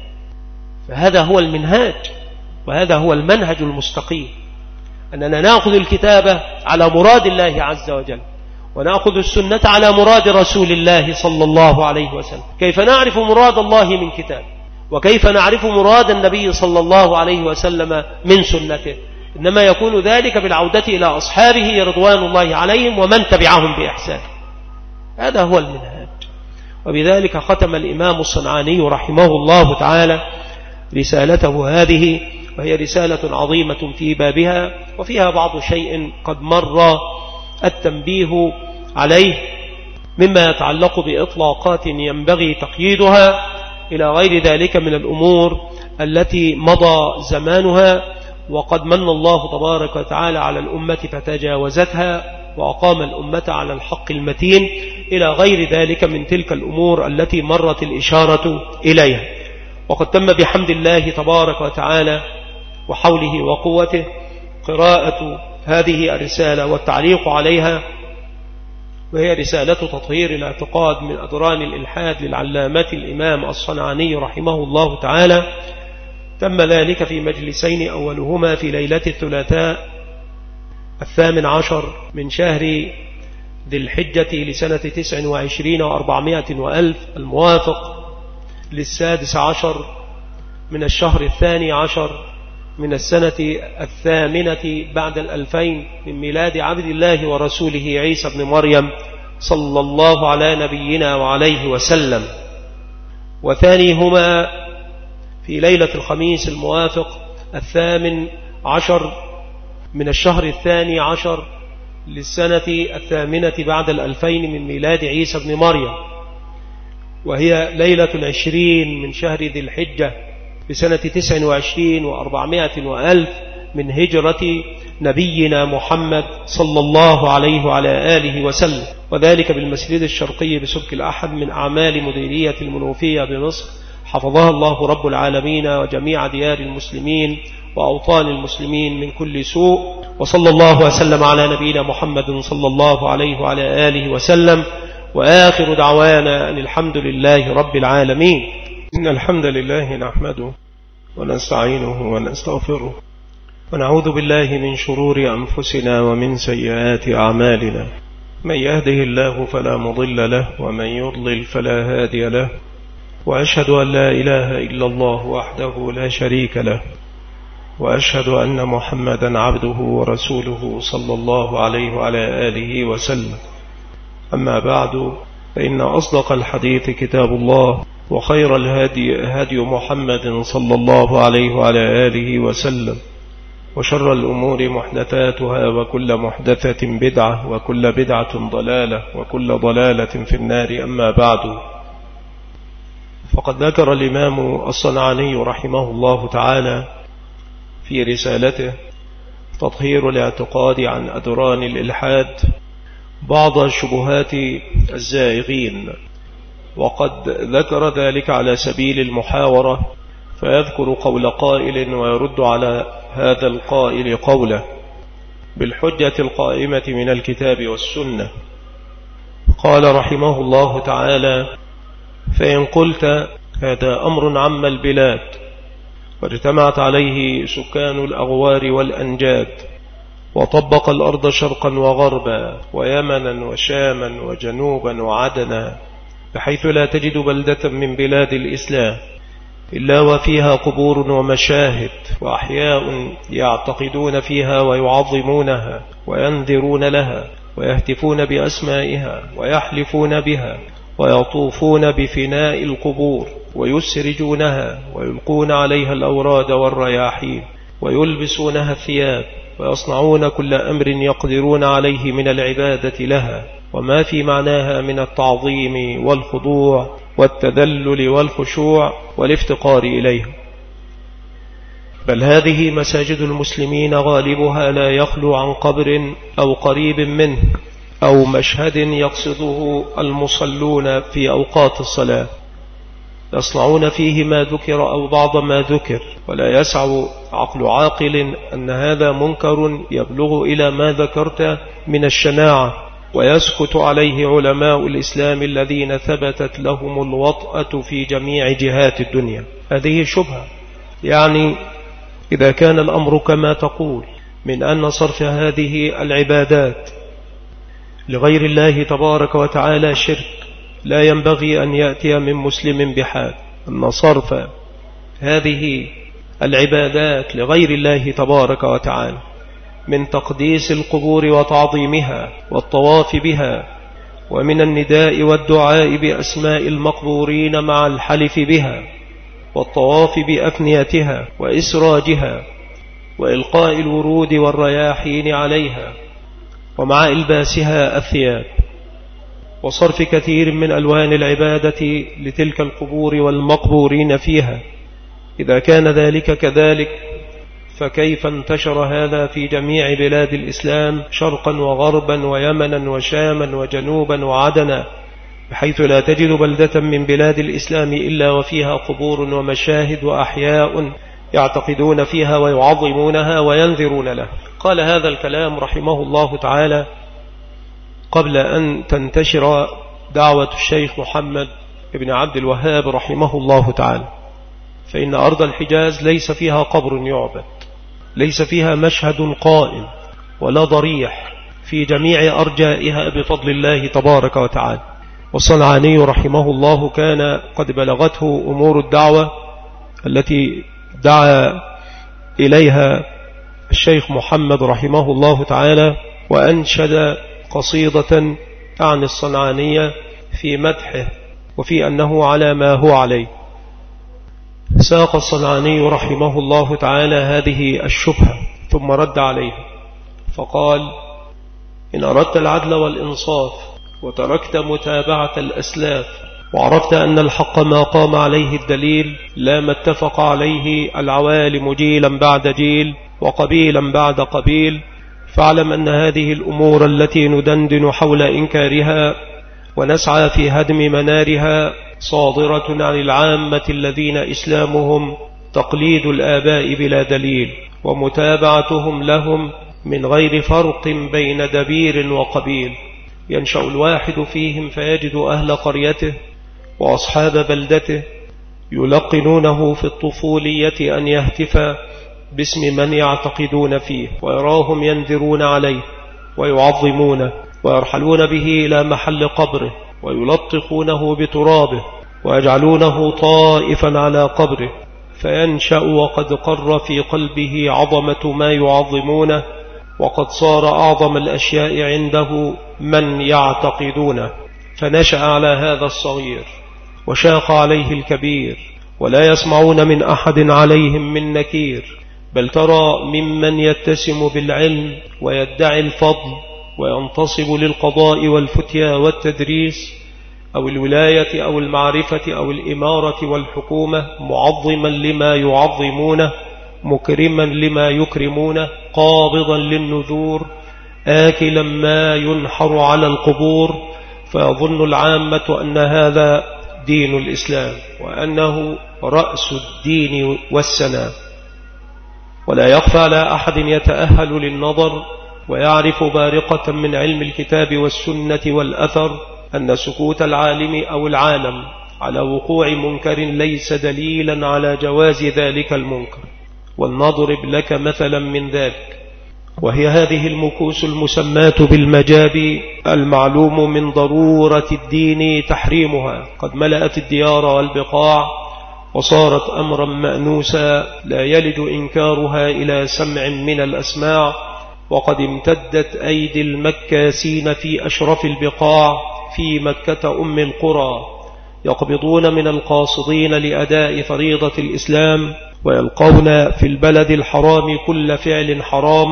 فهذا هو المنهاج، وهذا هو المنهج المستقيم، أننا نأخذ الكتاب على مراد الله عز وجل، ونأخذ السنة على مراد رسول الله صلى الله عليه وسلم. كيف نعرف مراد الله من كتاب، وكيف نعرف مراد النبي صلى الله عليه وسلم من سنته؟ إنما يكون ذلك بالعودة إلى أصحابه رضوان الله عليهم ومن تبعهم بإحسان. هذا هو المنهاج. وبذلك ختم الإمام الصنعاني رحمه الله تعالى رسالته هذه، وهي رسالة عظيمة في بابها، وفيها بعض شيء قد مر التنبيه عليه مما يتعلق بإطلاقات ينبغي تقييدها إلى غير ذلك من الأمور التي مضى زمانها، وقد من الله تبارك وتعالى على الأمة فتجاوزتها وأقام الأمة على الحق المتين، إلى غير ذلك من تلك الأمور التي مرت الإشارة إليها. وقد تم بحمد الله تبارك وتعالى وحوله وقوته قراءة هذه الرسالة والتعليق عليها، وهي رسالة تطهير الاعتقاد من أدران الإلحاد للعلامة الإمام الصنعاني رحمه الله تعالى. تم ذلك في مجلسين، أولهما في ليلة الثلاثاء 18 من شهر ذي الحجة لسنة 29 و400 وألف، الموافق 16 من الشهر 12 من السنة 8 بعد 2000 من ميلاد عبد الله ورسوله عيسى بن مريم صلى الله على نبينا وعليه وسلم. وثانيهما في ليلة الخميس الموافق 18 من الشهر 12 للسنة 8 بعد 2000 من ميلاد عيسى بن مريم، وهي ليلة 20 من شهر ذي الحجة بسنة 29 و400 وألف من هجرة نبينا محمد صلى الله عليه وعلى آله وسلم، وذلك بالمسجد الشرقي بسبك الأحد من أعمال مديرية المنوفية بمصر، حفظها الله رب العالمين وجميع ديار المسلمين وأوطان المسلمين من كل سوء. وصلى الله وسلم على نبينا محمد صلى الله عليه وعلى آله وسلم، وآخر دعوانا أن الحمد لله رب العالمين. إن الحمد لله نحمده ونستعينه ونستغفره، ونعوذ بالله من شرور أنفسنا ومن سيئات أعمالنا، من يهده الله فلا مضل له، ومن يضلل فلا هادي له، وأشهد أن لا إله إلا الله وحده لا شريك له، وأشهد أن محمدا عبده ورسوله صلى الله عليه وعلى آله وسلم. أما بعد، فإن أصدق الحديث كتاب الله، وخير الهدي هدي محمد صلى الله عليه وعلى آله وسلم، وشر الأمور محدثاتها، وكل محدثة بدعة، وكل بدعة ضلالة، وكل ضلالة في النار. أما بعد، فقد ذكر الإمام الصنعاني رحمه الله تعالى في رسالته تطهير الاعتقاد عن أدران الإلحاد بعض شبهات الزائغين، وقد ذكر ذلك على سبيل المحاورة، فيذكر قول قائل ويرد على هذا القائل قوله بالحجة القائمة من الكتاب والسنة. قال رحمه الله تعالى: فإن قلت هذا أمر عم البلاد، واجتمعت عليه سكان الأغوار والأنجاد، وطبق الأرض شرقا وغربا، ويمنا وشاما وجنوبا وعدنا، بحيث لا تجد بلدة من بلاد الإسلام إلا وفيها قبور ومشاهد وأحياء يعتقدون فيها ويعظمونها وينذرون لها ويهتفون بأسمائها ويحلفون بها ويطوفون بفناء القبور ويسرجونها ويلقون عليها الأوراد والرياحين ويلبسونها الثياب ويصنعون كل أمر يقدرون عليه من العبادة لها وما في معناها من التعظيم والخضوع والتذلل والخشوع والافتقار إليها. بل هذه مساجد المسلمين غالبها لا يخلو عن قبر أو قريب منه أو مشهد يقصده المصلون في أوقات الصلاة، يصنعون فيه ما ذكر أو بعض ما ذكر، ولا يسع عقل عاقل أن هذا منكر يبلغ إلى ما ذكرت من الشناعة، ويسكت عليه علماء الإسلام الذين ثبتت لهم الوطأة في جميع جهات الدنيا. هذه شبهة، يعني إذا كان الأمر كما تقول من أن صرف هذه العبادات لغير الله تبارك وتعالى شرك، لا ينبغي أن يأتي من مسلم بحال أن صرف هذه العبادات لغير الله تبارك وتعالى من تقديس القبور وتعظيمها والطواف بها ومن النداء والدعاء بأسماء المقبورين مع الحلف بها والطواف بأفنيتها وإسراجها وإلقاء الورود والرياحين عليها ومع إلباسها الثياب وصرف كثير من ألوان العبادة لتلك القبور والمقبورين فيها. إذا كان ذلك كذلك فكيف انتشر هذا في جميع بلاد الإسلام شرقا وغربا ويمنا وشاما وجنوبا وعدنا، بحيث لا تجد بلدة من بلاد الإسلام إلا وفيها قبور ومشاهد وأحياء يعتقدون فيها ويعظمونها وينذرون له. قال هذا الكلام رحمه الله تعالى قبل أن تنتشر دعوة الشيخ محمد بن عبد الوهاب رحمه الله تعالى، فإن أرض الحجاز ليس فيها قبر يعبد، ليس فيها مشهد قائم ولا ضريح في جميع أرجائها بفضل الله تبارك وتعالى. والصنعاني رحمه الله كان قد بلغته أمور الدعوة التي دعا إليها الشيخ محمد رحمه الله تعالى، وأنشد قصيدة عن الصنعانية في مدحه وفي أنه على ما هو عليه. ساق الصنعاني رحمه الله تعالى هذه الشبهة ثم رد عليها فقال: إن أردت العدل والإنصاف وتركت متابعة الأسلاف وعرفت أن الحق ما قام عليه الدليل لا ما اتفق عليه العوالم جيلا بعد جيل وقبيلا بعد قبيل، فاعلم أن هذه الأمور التي ندندن حول إنكارها ونسعى في هدم منارها صادرة عن العامة الذين إسلامهم تقليد الآباء بلا دليل ومتابعتهم لهم من غير فرق بين دبير وقبيل. ينشأ الواحد فيهم فيجد أهل قريته وأصحاب بلدته يلقنونه في الطفولية أن يهتف باسم من يعتقدون فيه، ويراهم ينذرون عليه ويعظمونه ويرحلون به إلى محل قبره ويلطخونه بترابه ويجعلونه طائفا على قبره، فينشأ وقد قر في قلبه عظمة ما يعظمونه، وقد صار أعظم الأشياء عنده من يعتقدونه، فنشأ على هذا الصغير وشاق عليه الكبير، ولا يسمعون من أحد عليهم من نكير، بل ترى ممن يتسم بالعلم ويدعي الفضل وينتصب للقضاء والفتيا والتدريس أو الولاية أو المعرفة أو الإمارة والحكومة معظما لما يعظمونه، مكرما لما يكرمونه، قابضا للنذور، آكلا ما ينحر على القبور، فيظن العامة أن هذا دين الإسلام وأنه رأس الدين والسنة. ولا يخفى على أحد يتأهل للنظر ويعرف بارقة من علم الكتاب والسنة والأثر أن سكوت العالم أو العالم على وقوع منكر ليس دليلا على جواز ذلك المنكر. ولنضرب لك مثلا من ذلك، وهي هذه المكوس المسماة بالمجاب المعلوم من ضرورة الدين تحريمها، قد ملأت الديار والبقاع وصارت أمرا مأنوسا لا يلج إنكارها إلى سمع من الأسماع، وقد امتدت أيدي المكاسين في أشرف البقاع في مكة أم القرى يقبضون من القاصدين لأداء فريضة الإسلام، ويلقون في البلد الحرام كل فعل حرام،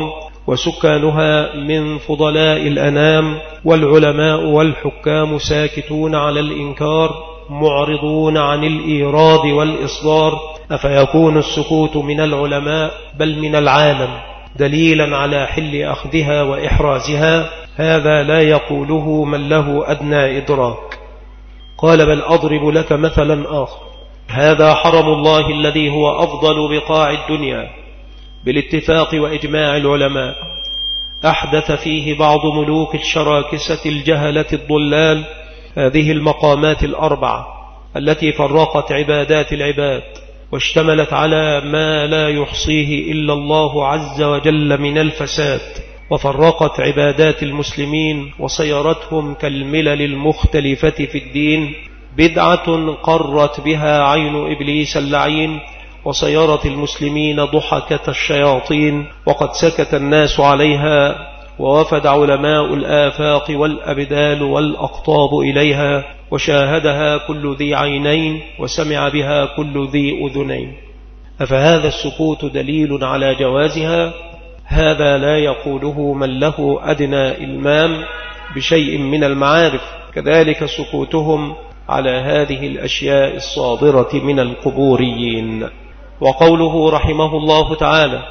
وسكانها من فضلاء الأنام، والعلماء والحكام ساكتون على الإنكار معرضون عن الإيراد والإصدار، أفيكون السكوت من العلماء بل من العالم دليلا على حل أخذها وإحرازها؟ هذا لا يقوله من له أدنى إدراك. قال: بل أضرب لك مثلا آخر. هذا حرم الله الذي هو أفضل بقاع الدنيا بالاتفاق وإجماع العلماء، أحدث فيه بعض ملوك الشراكسة الجهلة الضلال هذه المقامات الأربعة التي فرقت عبادات العباد، واشتملت على ما لا يحصيه إلا الله عز وجل من الفساد، وفرقت عبادات المسلمين وصيرتهم كالملل المختلفة في الدين، بدعة قرت بها عين إبليس اللعين، وصيرت المسلمين ضحكة الشياطين، وقد سكت الناس عليها، ووفد علماء الآفاق والأبدال والأقطاب إليها، وشاهدها كل ذي عينين، وسمع بها كل ذي أذنين. أفهذا السكوت دليل على جوازها؟ هذا لا يقوله من له أدنى إلمام بشيء من المعارف، كذلك سكوتهم على هذه الأشياء الصادرة من القبوريين. وقوله رحمه الله تعالى: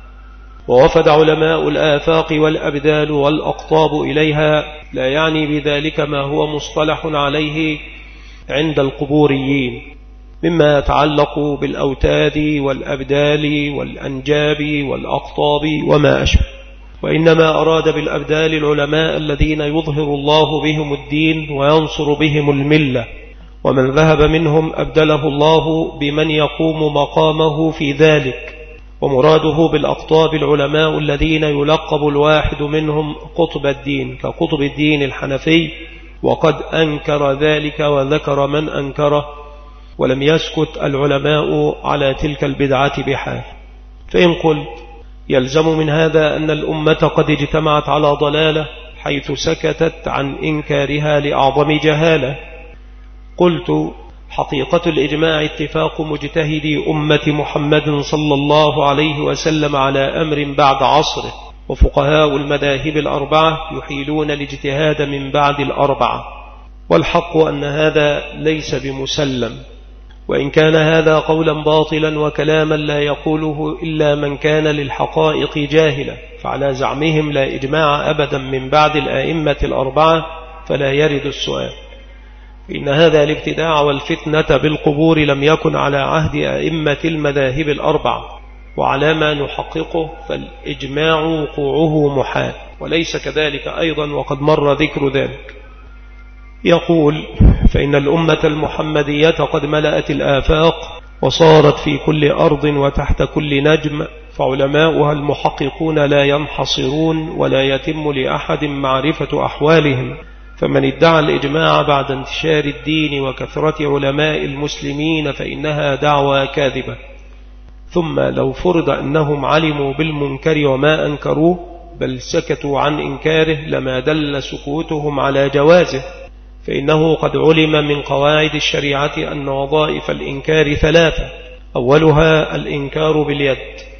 ووفد علماء الآفاق والأبدال والأقطاب إليها، لا يعني بذلك ما هو مصطلح عليه عند القبوريين مما يتعلق بالأوتاد والأبدال والأنجاب والأقطاب وما أشبه، وإنما أراد بالأبدال العلماء الذين يظهر الله بهم الدين وينصر بهم الملة، ومن ذهب منهم أبدله الله بمن يقوم مقامه في ذلك. ومراده بالأقطاب العلماء الذين يلقب الواحد منهم قطب الدين كقطب الدين الحنفي، وقد أنكر ذلك وذكر من أنكره، ولم يسكت العلماء على تلك البدعة بحال. فإن قلت يلزم من هذا أن الأمة قد اجتمعت على ضلالة حيث سكتت عن إنكارها لأعظم جهالة، قلت: حقيقة الإجماع اتفاق مجتهدي أمة محمد صلى الله عليه وسلم على أمر بعد عصره، وفقهاء المذاهب الأربعة يحيلون الاجتهاد من بعد الأربعة، والحق أن هذا ليس بمسلم، وإن كان هذا قولا باطلا وكلاما لا يقوله إلا من كان للحقائق جاهلا، فعلى زعمهم لا إجماع أبدا من بعد الآئمة الأربعة، فلا يرد السؤال. إن هذا الابتداع والفتنة بالقبور لم يكن على عهد أئمة المذاهب الأربعة، وعلى ما نحققه فالإجماع وقوعه محال، وليس كذلك أيضا وقد مر ذكر ذلك. يقول: فإن الأمة المحمدية قد ملأت الآفاق، وصارت في كل أرض وتحت كل نجم، فعلماؤها المحققون لا ينحصرون ولا يتم لأحد معرفة أحوالهم، فمن ادعى الإجماع بعد انتشار الدين وكثرة علماء المسلمين فإنها دعوى كاذبة. ثم لو فرض أنهم علموا بالمنكر وما أنكروه بل سكتوا عن إنكاره لما دل سكوتهم على جوازه، فإنه قد علم من قواعد الشريعة أن وظائف الإنكار ثلاثة: أولها الإنكار باليد،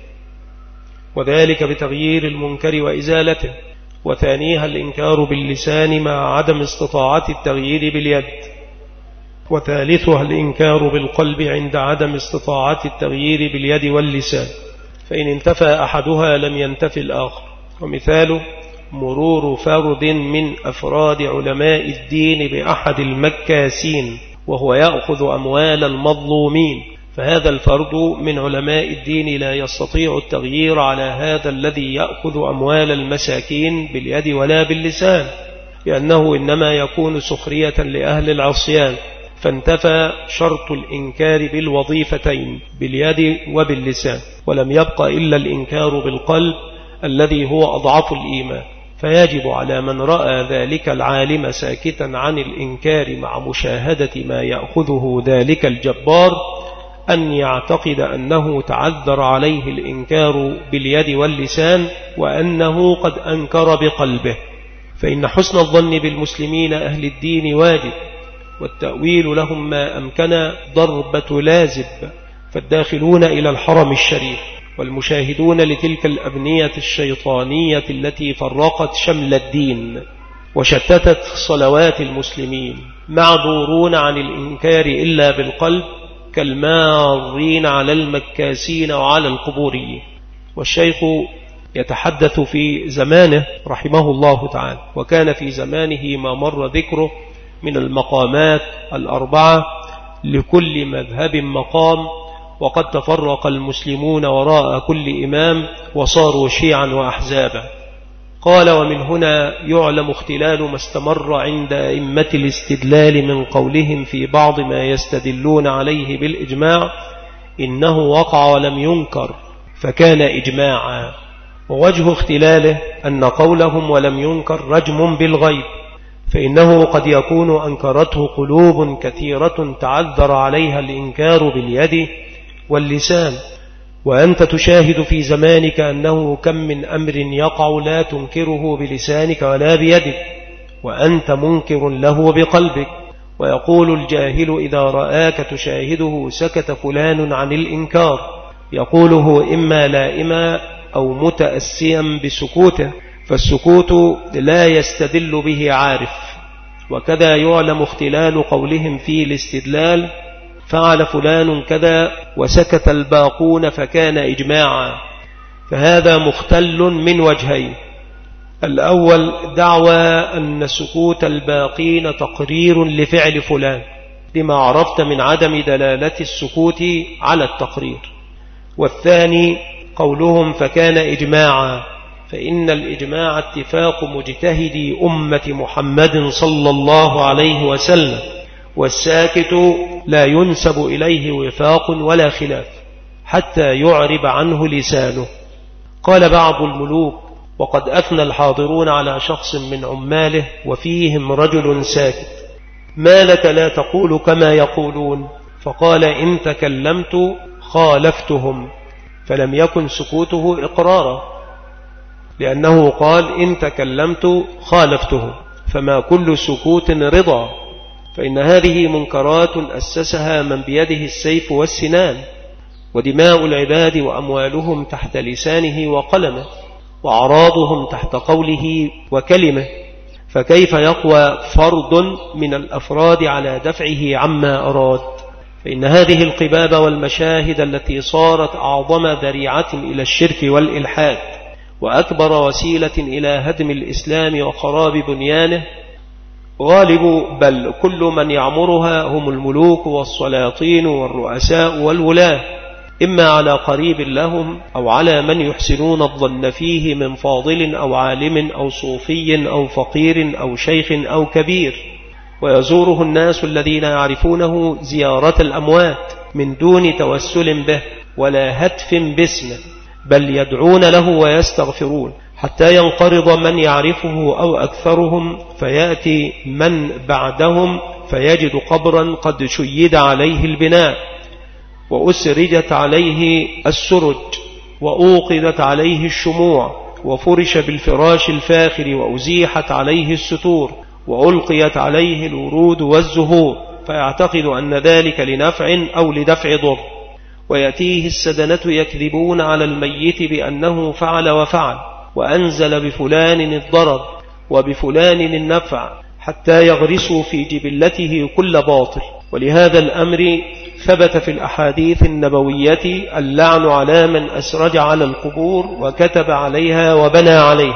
وذلك بتغيير المنكر وإزالته، وثانيها الإنكار باللسان مع عدم استطاعة التغيير باليد، وثالثها الإنكار بالقلب عند عدم استطاعة التغيير باليد واللسان، فإن انتفى أحدها لم ينتفي الآخر. ومثاله مرور فرد من أفراد علماء الدين بأحد المكاسين وهو يأخذ أموال المظلومين، فهذا الفرد من علماء الدين لا يستطيع التغيير على هذا الذي يأخذ أموال المساكين باليد ولا باللسان، لأنه إنما يكون سخرية لأهل العصيان، فانتفى شرط الإنكار بالوظيفتين باليد وباللسان، ولم يبق إلا الإنكار بالقلب الذي هو أضعف الإيمان. فيجب على من رأى ذلك العالم ساكتا عن الإنكار مع مشاهدة ما يأخذه ذلك الجبار أن يعتقد أنه تعذر عليه الإنكار باليد واللسان، وأنه قد أنكر بقلبه، فإن حسن الظن بالمسلمين أهل الدين واجب، والتأويل لهم ما أمكن ضربة لازب، فالداخلون إلى الحرم الشريف والمشاهدون لتلك الأبنية الشيطانية التي فرقت شمل الدين وشتتت صلوات المسلمين، معذورون عن الإنكار إلا بالقلب كالمارين على المكاسين وعلى القبوريين. والشيخ يتحدث في زمانه رحمه الله تعالى، وكان في زمانه ما مر ذكره من المقامات الأربعة، لكل مذهب مقام، وقد تفرق المسلمون وراء كل إمام وصاروا شيعا وأحزابا. قال: ومن هنا يعلم اختلال ما استمر عند أئمة الاستدلال من قولهم في بعض ما يستدلون عليه بالإجماع إنه وقع ولم ينكر فكان إجماعا. ووجه اختلاله أن قولهم ولم ينكر رجم بالغيب، فإنه قد يكون أنكرته قلوب كثيرة تعذر عليها الإنكار باليد واللسان، وأنت تشاهد في زمانك أنه كم من أمر يقع لا تنكره بلسانك ولا بيدك، وأنت منكر له بقلبك. ويقول الجاهل إذا رآك تشاهده سكت فلان عن الإنكار، يقوله إما لائما أو متأسيا بسكوته، فالسكوت لا يستدل به عارف. وكذا يعلم اختلال قولهم في الاستدلال: فعل فلان كذا وسكت الباقون فكان إجماعا. فهذا مختل من وجهين: الأول دعوى أن سكوت الباقين تقرير لفعل فلان لما عرفت من عدم دلالة السكوت على التقرير، والثاني قولهم فكان إجماعا، فإن الإجماع اتفاق مجتهدي أمة محمد صلى الله عليه وسلم، والساكت لا ينسب إليه وفاق ولا خلاف حتى يعرب عنه لسانه. قال بعض الملوك وقد أثنى الحاضرون على شخص من عماله وفيهم رجل ساكت: ما لك لا تقول كما يقولون؟ فقال: إن تكلمت خالفتهم، فلم يكن سكوته إقرارا، لأنه قال: إن تكلمت خالفتهم، فما كل سكوت رضا، فإن هذه منكرات أسسها من بيده السيف والسنان، ودماء العباد وأموالهم تحت لسانه وقلمه، وأعراضهم تحت قوله وكلمه، فكيف يقوى فرد من الأفراد على دفعه عما أراد؟ فإن هذه القباب والمشاهد التي صارت أعظم ذريعة إلى الشرك والإلحاد وأكبر وسيلة إلى هدم الإسلام وخراب بنيانه، غالب بل كل من يعمرها هم الملوك والسلاطين والرؤساء والولاة، إما على قريب لهم أو على من يحسنون الظن فيه من فاضل أو عالم أو صوفي أو فقير أو شيخ أو كبير، ويزوره الناس الذين يعرفونه زيارة الأموات من دون توسل به ولا هتف باسمه، بل يدعون له ويستغفرون حتى ينقرض من يعرفه أو أكثرهم، فيأتي من بعدهم فيجد قبرا قد شيد عليه البناء وأسرجت عليه السرج وأوقدت عليه الشموع وفرش بالفراش الفاخر وأزيحت عليه الستور وألقيت عليه الورود والزهور، فيعتقد أن ذلك لنفع أو لدفع ضر، ويأتيه السدنة يكذبون على الميت بأنه فعل وفعل وأنزل بفلان الضرر وبفلان النفع، حتى يغرسوا في جبلته كل باطل. ولهذا الأمر ثبت في الأحاديث النبوية اللعن على من أسرج على القبور وكتب عليها وبنى عليها.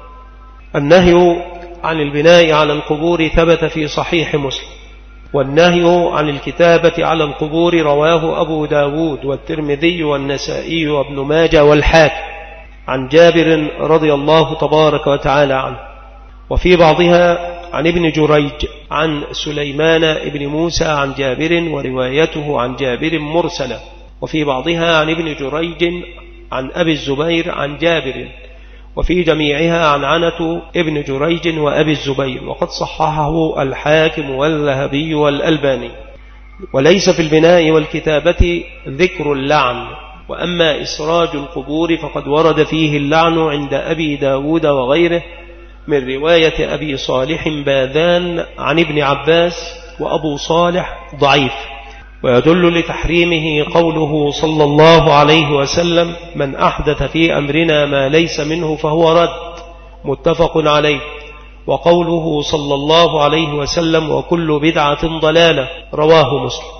النهي عن البناء على القبور ثبت في صحيح مسلم، والنهي عن الكتابة على القبور رواه أبو داود والترمذي والنسائي وابن ماجه والحاكم عن جابر رضي الله تبارك وتعالى عنه. وفي بعضها عن ابن جريج عن سليمان ابن موسى عن جابر وروايته عن جابر مرسلة، وفي بعضها عن ابن جريج عن أبي الزبير عن جابر، وفي جميعها عن عنة ابن جريج وأبي الزبير، وقد صححه الحاكم والذهبي والألباني. وليس في البناء والكتابة ذكر اللعن، وأما إسراج القبور فقد ورد فيه اللعن عند أبي داود وغيره من رواية أبي صالح باذان عن ابن عباس وأبو صالح ضعيف. ويدل لتحريمه قوله صلى الله عليه وسلم: من أحدث في أمرنا ما ليس منه فهو رد، متفق عليه. وقوله صلى الله عليه وسلم: وكل بدعة ضلالة، رواه مسلم.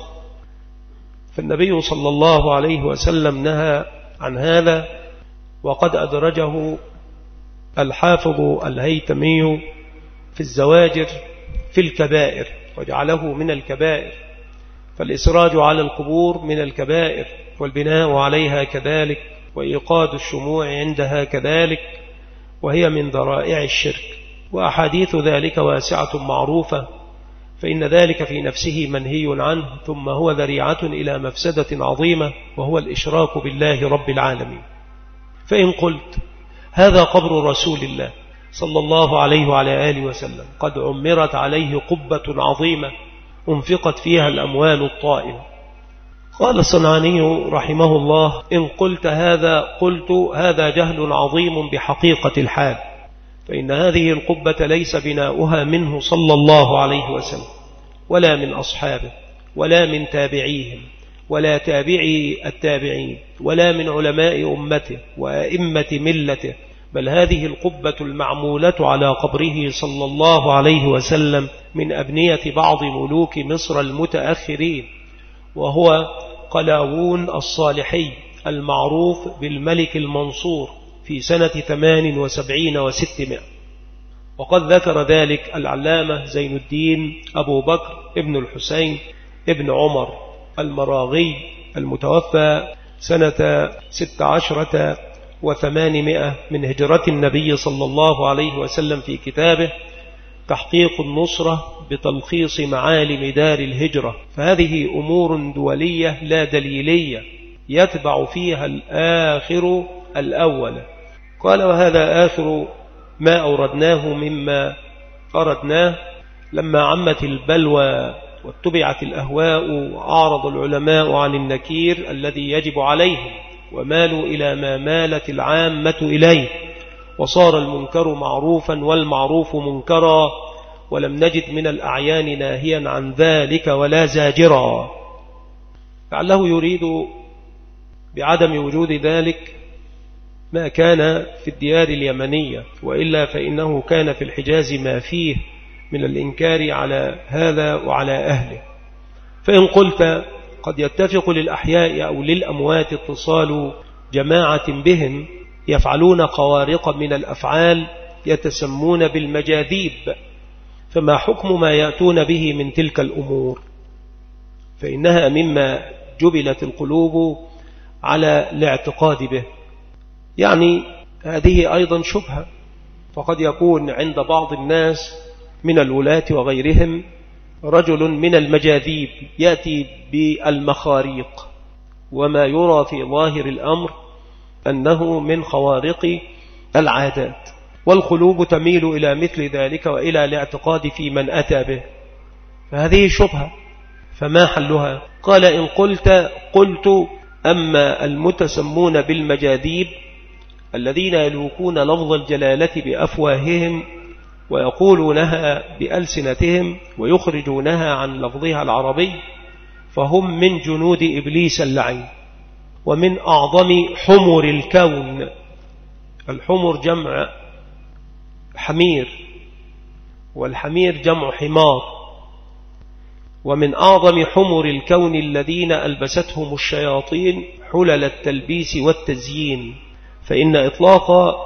فالنبي صلى الله عليه وسلم نهى عن هذا، وقد أدرجه الحافظ الهيثمي في الزواجر في الكبائر، وجعله من الكبائر، فالإسراج على القبور من الكبائر، والبناء عليها كذلك، وإيقاد الشموع عندها كذلك، وهي من ذرائع الشرك. وأحاديث ذلك واسعة معروفة، فإن ذلك في نفسه منهي عنه، ثم هو ذريعة إلى مفسدة عظيمة، وهو الإشراك بالله رب العالمين. فإن قلت: هذا قبر رسول الله صلى الله عليه وعلى آله وسلم، قد عمرت عليه قبة عظيمة أنفقت فيها الأموال الطائلة. قال الصنعاني رحمه الله: إن قلت هذا جهل عظيم بحقيقة الحال، فإن هذه القبة ليس بناؤها منه صلى الله عليه وسلم، ولا من أصحابه، ولا من تابعيهم، ولا تابعي التابعين، ولا من علماء أمته وأئمة ملته، بل هذه القبة المعمولة على قبره صلى الله عليه وسلم من أبنية بعض ملوك مصر المتأخرين، وهو قلاوون الصالحي المعروف بالملك المنصور في سنة 78 و600. وقد ذكر ذلك العلامة زين الدين أبو بكر ابن الحسين ابن عمر المراغي المتوفى سنة 16 و800 من هجرة النبي صلى الله عليه وسلم في كتابه تحقيق النصرة بتلخيص معالم دار الهجرة. فهذه أمور دولية لا دليلية يتبع فيها الآخر الأول. قال: وهذا آخر ما أوردناه مما أردناه. لما عمت البلوى واتبعت الأهواء وأعرض العلماء عن النكير الذي يجب عليهم، ومالوا إلى ما مالت العامة إليه، وصار المنكر معروفا والمعروف منكرا، ولم نجد من الأعيان ناهيا عن ذلك ولا زاجرا. لعله يريد بعدم وجود ذلك ما كان في الديار اليمنية، وإلا فإنه كان في الحجاز ما فيه من الإنكار على هذا وعلى أهله. فإن قلت: قد يتفق للأحياء أو للأموات اتصال جماعة بهم يفعلون خوارق من الأفعال يتسمون بالمجاذيب، فما حكم ما يأتون به من تلك الأمور؟ فإنها مما جبلت القلوب على الاعتقاد به. يعني هذه أيضا شبهة، فقد يكون عند بعض الناس من الولاة وغيرهم رجل من المجاذيب يأتي بالمخاريق، وما يرى في ظاهر الأمر أنه من خوارق العادات، والقلوب تميل إلى مثل ذلك وإلى الاعتقاد في من أتى به، فهذه شبهة. فما حلها؟ قال: إن قلت: أما المتسمون بالمجاذيب الذين يلوكون لفظ الجلالة بأفواههم ويقولونها بألسنتهم ويخرجونها عن لفظها العربي، فهم من جنود إبليس اللعين، ومن أعظم حمر الكون. الحمر جمع حمير، والحمير جمع حمار. ومن أعظم حمر الكون الذين ألبستهم الشياطين حلل التلبيس والتزيين، فإن إطلاق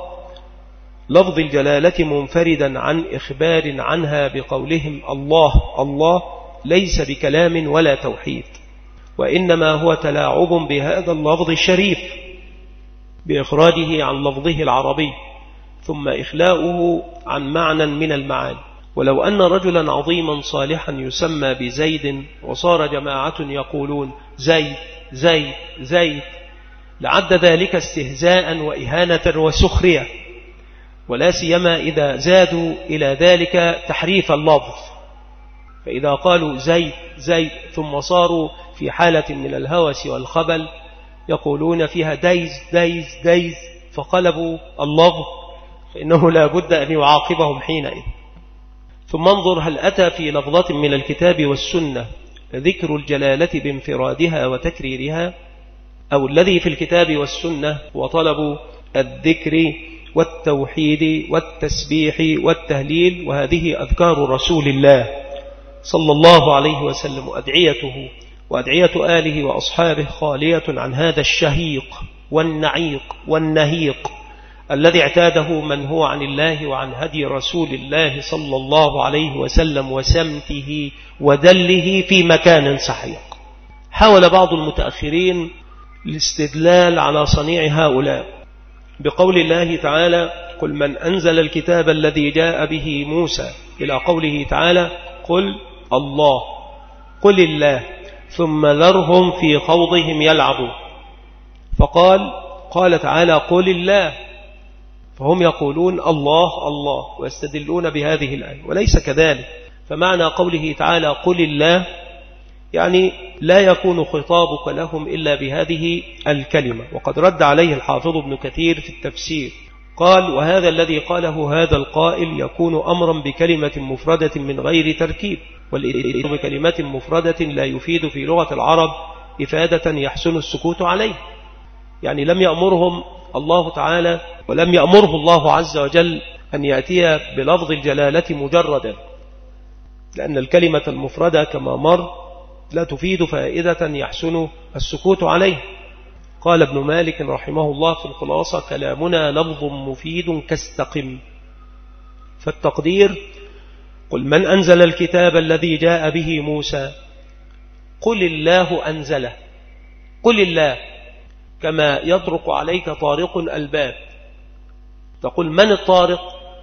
لفظ الجلالة منفردا عن إخبار عنها بقولهم الله الله ليس بكلام ولا توحيد، وإنما هو تلاعب بهذا اللفظ الشريف بإخراجه عن لفظه العربي، ثم إخلاؤه عن معنى من المعاني. ولو أن رجلا عظيما صالحا يسمى بزيد وصار جماعة يقولون زيد زيد زيد لعد ذلك استهزاء وإهانة وسخرية، ولا سيما إذا زادوا إلى ذلك تحريف اللفظ، فإذا قالوا زيد زيد ثم صاروا في حالة من الهوس والخبل يقولون فيها ديز ديز ديز فقلبوا اللفظ، فإنه لا بد أن يعاقبهم حينئذ. ثم انظر هل أتى في لفظة من الكتاب والسنة ذكر الجلالة بانفرادها وتكريرها، أو الذي في الكتاب والسنة وطلب الذكر والتوحيد والتسبيح والتهليل، وهذه أذكار رسول الله صلى الله عليه وسلم وأدعيته وأدعية آله وأصحابه خالية عن هذا الشهيق والنعيق والنهيق الذي اعتاده من هو عن الله وعن هدي رسول الله صلى الله عليه وسلم وسمته ودله في مكان سحيق. حاول بعض المتأخرين الاستدلال على صنيع هؤلاء بقول الله تعالى: قل من أنزل الكتاب الذي جاء به موسى، إلى قوله تعالى: قل الله، قل الله، ثم ذرهم في خوضهم يلعبوا. قال تعالى: قل الله، فهم يقولون الله الله ويستدلون بهذه الآية، وليس كذلك. فمعنى قوله تعالى قل الله يعني لا يكون خطابك لهم إلا بهذه الكلمة. وقد رد عليه الحافظ ابن كثير في التفسير، قال: وهذا الذي قاله هذا القائل يكون أمرا بكلمة مفردة من غير تركيب، والإثم بكلمة مفردة لا يفيد في لغة العرب إفادة يحسن السكوت عليه. يعني لم يأمرهم الله تعالى ولم يأمره الله عز وجل أن يأتي بلفظ الجلالة مجردا، لأن الكلمة المفردة كما مر لا تفيد فائدة يحسن السكوت عليه. قال ابن مالك رحمه الله في الخلاصة: كلامنا لفظ مفيد كاستقم. فالتقدير: قل من أنزل الكتاب الذي جاء به موسى، قل الله أنزله، قل الله، كما يطرق عليك طارق الباب تقول من الطارق؟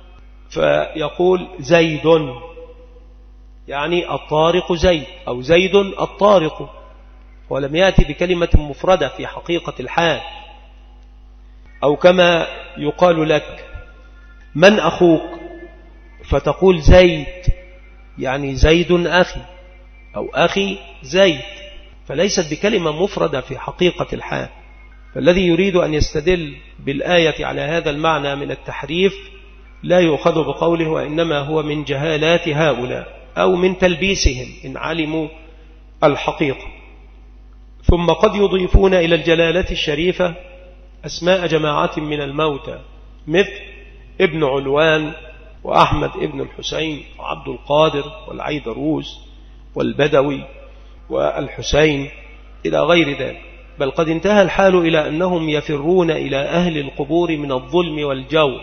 فيقول زيد، يعني الطارق زيد، أو زيد الطارق، ولم يأتي بكلمة مفردة في حقيقة الحال. أو كما يقال لك من أخوك؟ فتقول زيد، يعني زيد أخي، أو أخي زيد، فليست بكلمة مفردة في حقيقة الحال. فالذي يريد أن يستدل بالآية على هذا المعنى من التحريف لا يؤخذ بقوله، وإنما هو من جهالات هؤلاء أو من تلبيسهم إن علموا الحقيقة. ثم قد يضيفون إلى الجلالة الشريفة أسماء جماعة من الموتى، مثل ابن علوان وأحمد ابن الحسين وعبد القادر والعيدروس والبدوي والحسين إلى غير ذلك. بل قد انتهى الحال إلى أنهم يفرون إلى أهل القبور من الظلم والجور.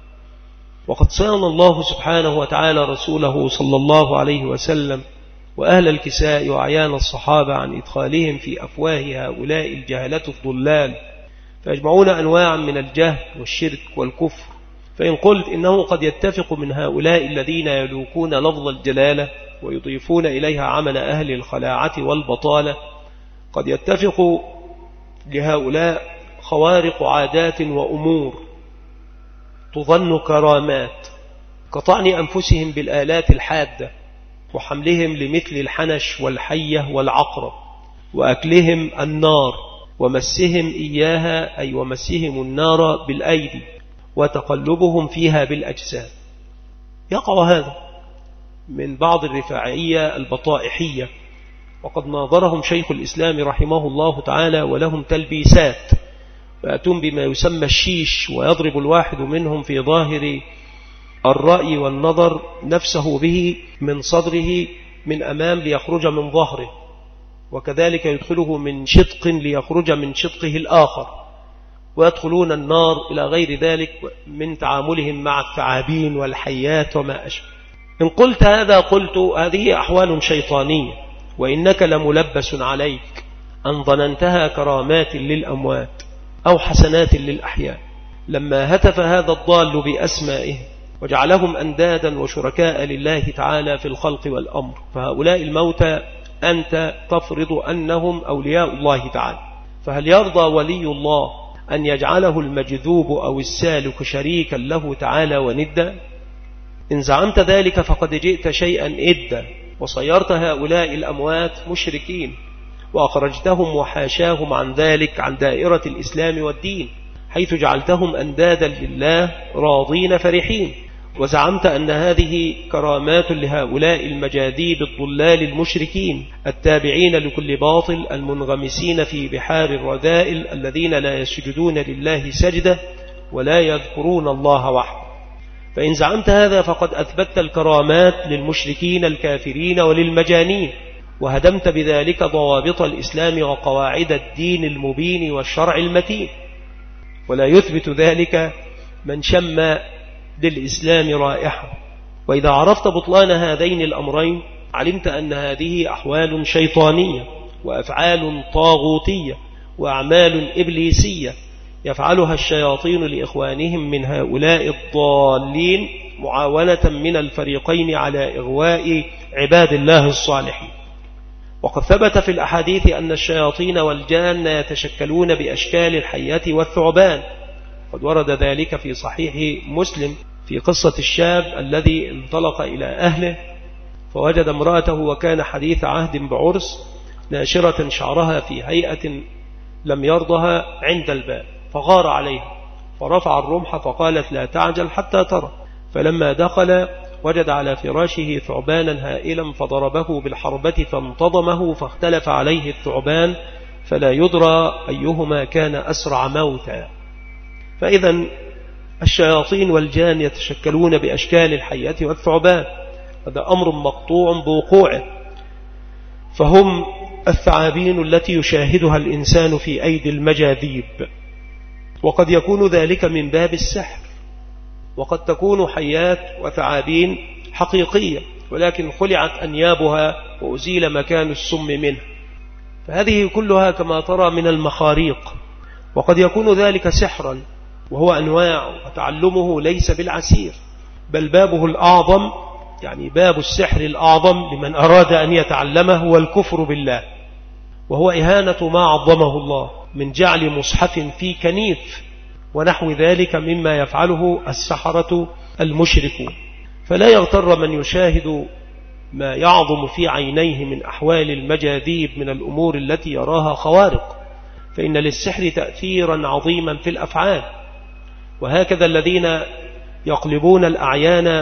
وقد صان الله سبحانه وتعالى رسوله صلى الله عليه وسلم وأهل الكساء وأعيان الصحابة عن إدخالهم في أفواه هؤلاء الجهلة الضلال، فيجمعون أنواعا من الجهل والشرك والكفر. فإن قلت إنه قد يتفق من هؤلاء الذين يلوكون لفظ الجلالة ويضيفون إليها عمل أهل الخلاعة والبطالة، قد يتفق لهؤلاء خوارق عادات وأمور تظن كرامات، كطعن أنفسهم بالآلات الحادة، وحملهم لمثل الحنش والحية والعقرب، وأكلهم النار، ومسهم إياها أي ومسهم النار بالأيدي، وتقلبهم فيها بالأجساد. يقع هذا من بعض الرفاعية البطائحية، وقد ناظرهم شيخ الإسلام رحمه الله تعالى ولهم تلبيسات، فأتون بما يسمى الشيش، ويضرب الواحد منهم في ظاهر الرأي والنظر نفسه به من صدره من أمام ليخرج من ظهره، وكذلك يدخله من شدق ليخرج من شدقه الآخر، ويدخلون النار إلى غير ذلك من تعاملهم مع الثعابين والحيات وما أشبه. إن قلت هذا قلت هذه أحوال شيطانية، وإنك لملبس عليك أن ظننتها كرامات للأموات أو حسنات للأحياء. لما هتف هذا الضال بأسمائه وجعلهم أندادا وشركاء لله تعالى في الخلق والأمر، فهؤلاء الموتى أنت تفرض أنهم أولياء الله تعالى، فهل يرضى ولي الله أن يجعله المجذوب أو السالك شريكا له تعالى وندا؟ إن زعمت ذلك فقد جئت شيئا إدا، وصيرت هؤلاء الأموات مشركين، وأخرجتهم وحاشاهم عن ذلك عن دائرة الإسلام والدين، حيث جعلتهم أندادا لله راضين فرحين، وزعمت أن هذه كرامات لهؤلاء المجاذيب الضلال المشركين التابعين لكل باطل المنغمسين في بحار الرذائل الذين لا يسجدون لله سجدة ولا يذكرون الله وحده. فإن زعمت هذا فقد أثبتت الكرامات للمشركين الكافرين وللمجانين، وهدمت بذلك ضوابط الإسلام وقواعد الدين المبين والشرع المتين. ولا يثبت ذلك من شم للإسلام رائحة. وإذا عرفت بطلان هذين الأمرين علمت أن هذه أحوال شيطانية وأفعال طاغوتية وأعمال إبليسية يفعلها الشياطين لإخوانهم من هؤلاء الضالين معاونة من الفريقين على إغواء عباد الله الصالحين. وقد ثبت في الأحاديث أن الشياطين والجان يتشكلون بأشكال الحية والثعبان. قد ورد ذلك في صحيح مسلم في قصة الشاب الذي انطلق إلى أهله فوجد امرأته وكان حديث عهد بعرس ناشرة شعرها في هيئة لم يرضها عند الباب، فغار عليها فرفع الرمح فقالت لا تعجل حتى ترى. فلما دخل وجد على فراشه ثعبانا هائلا فضربه بالحربة فانتضمه فاختلف عليه الثعبان فلا يدرى أيهما كان أسرع موتا. فإذا الشياطين والجان يتشكلون بأشكال الحية والثعبان، هذا أمر مقطوع بوقوعه. فهم الثعابين التي يشاهدها الإنسان في أيدي المجاذيب، وقد يكون ذلك من باب السحر، وقد تكون حيات وثعابين حقيقية ولكن خلعت أنيابها وأزيل مكان السم منها، فهذه كلها كما ترى من المخاريق. وقد يكون ذلك سحرا وهو أنواع، وتعلمه ليس بالعسير، بل بابه الأعظم، يعني باب السحر الأعظم لمن أراد أن يتعلمه هو الكفر بالله، وهو إهانة ما عظمه الله من جعل مصحف في كنيف ونحو ذلك مما يفعله السحرة المشركون. فلا يغتر من يشاهد ما يعظم في عينيه من أحوال المجاذيب من الأمور التي يراها خوارق، فإن للسحر تأثيرا عظيما في الأفعال. وهكذا الذين يقلبون الأعيان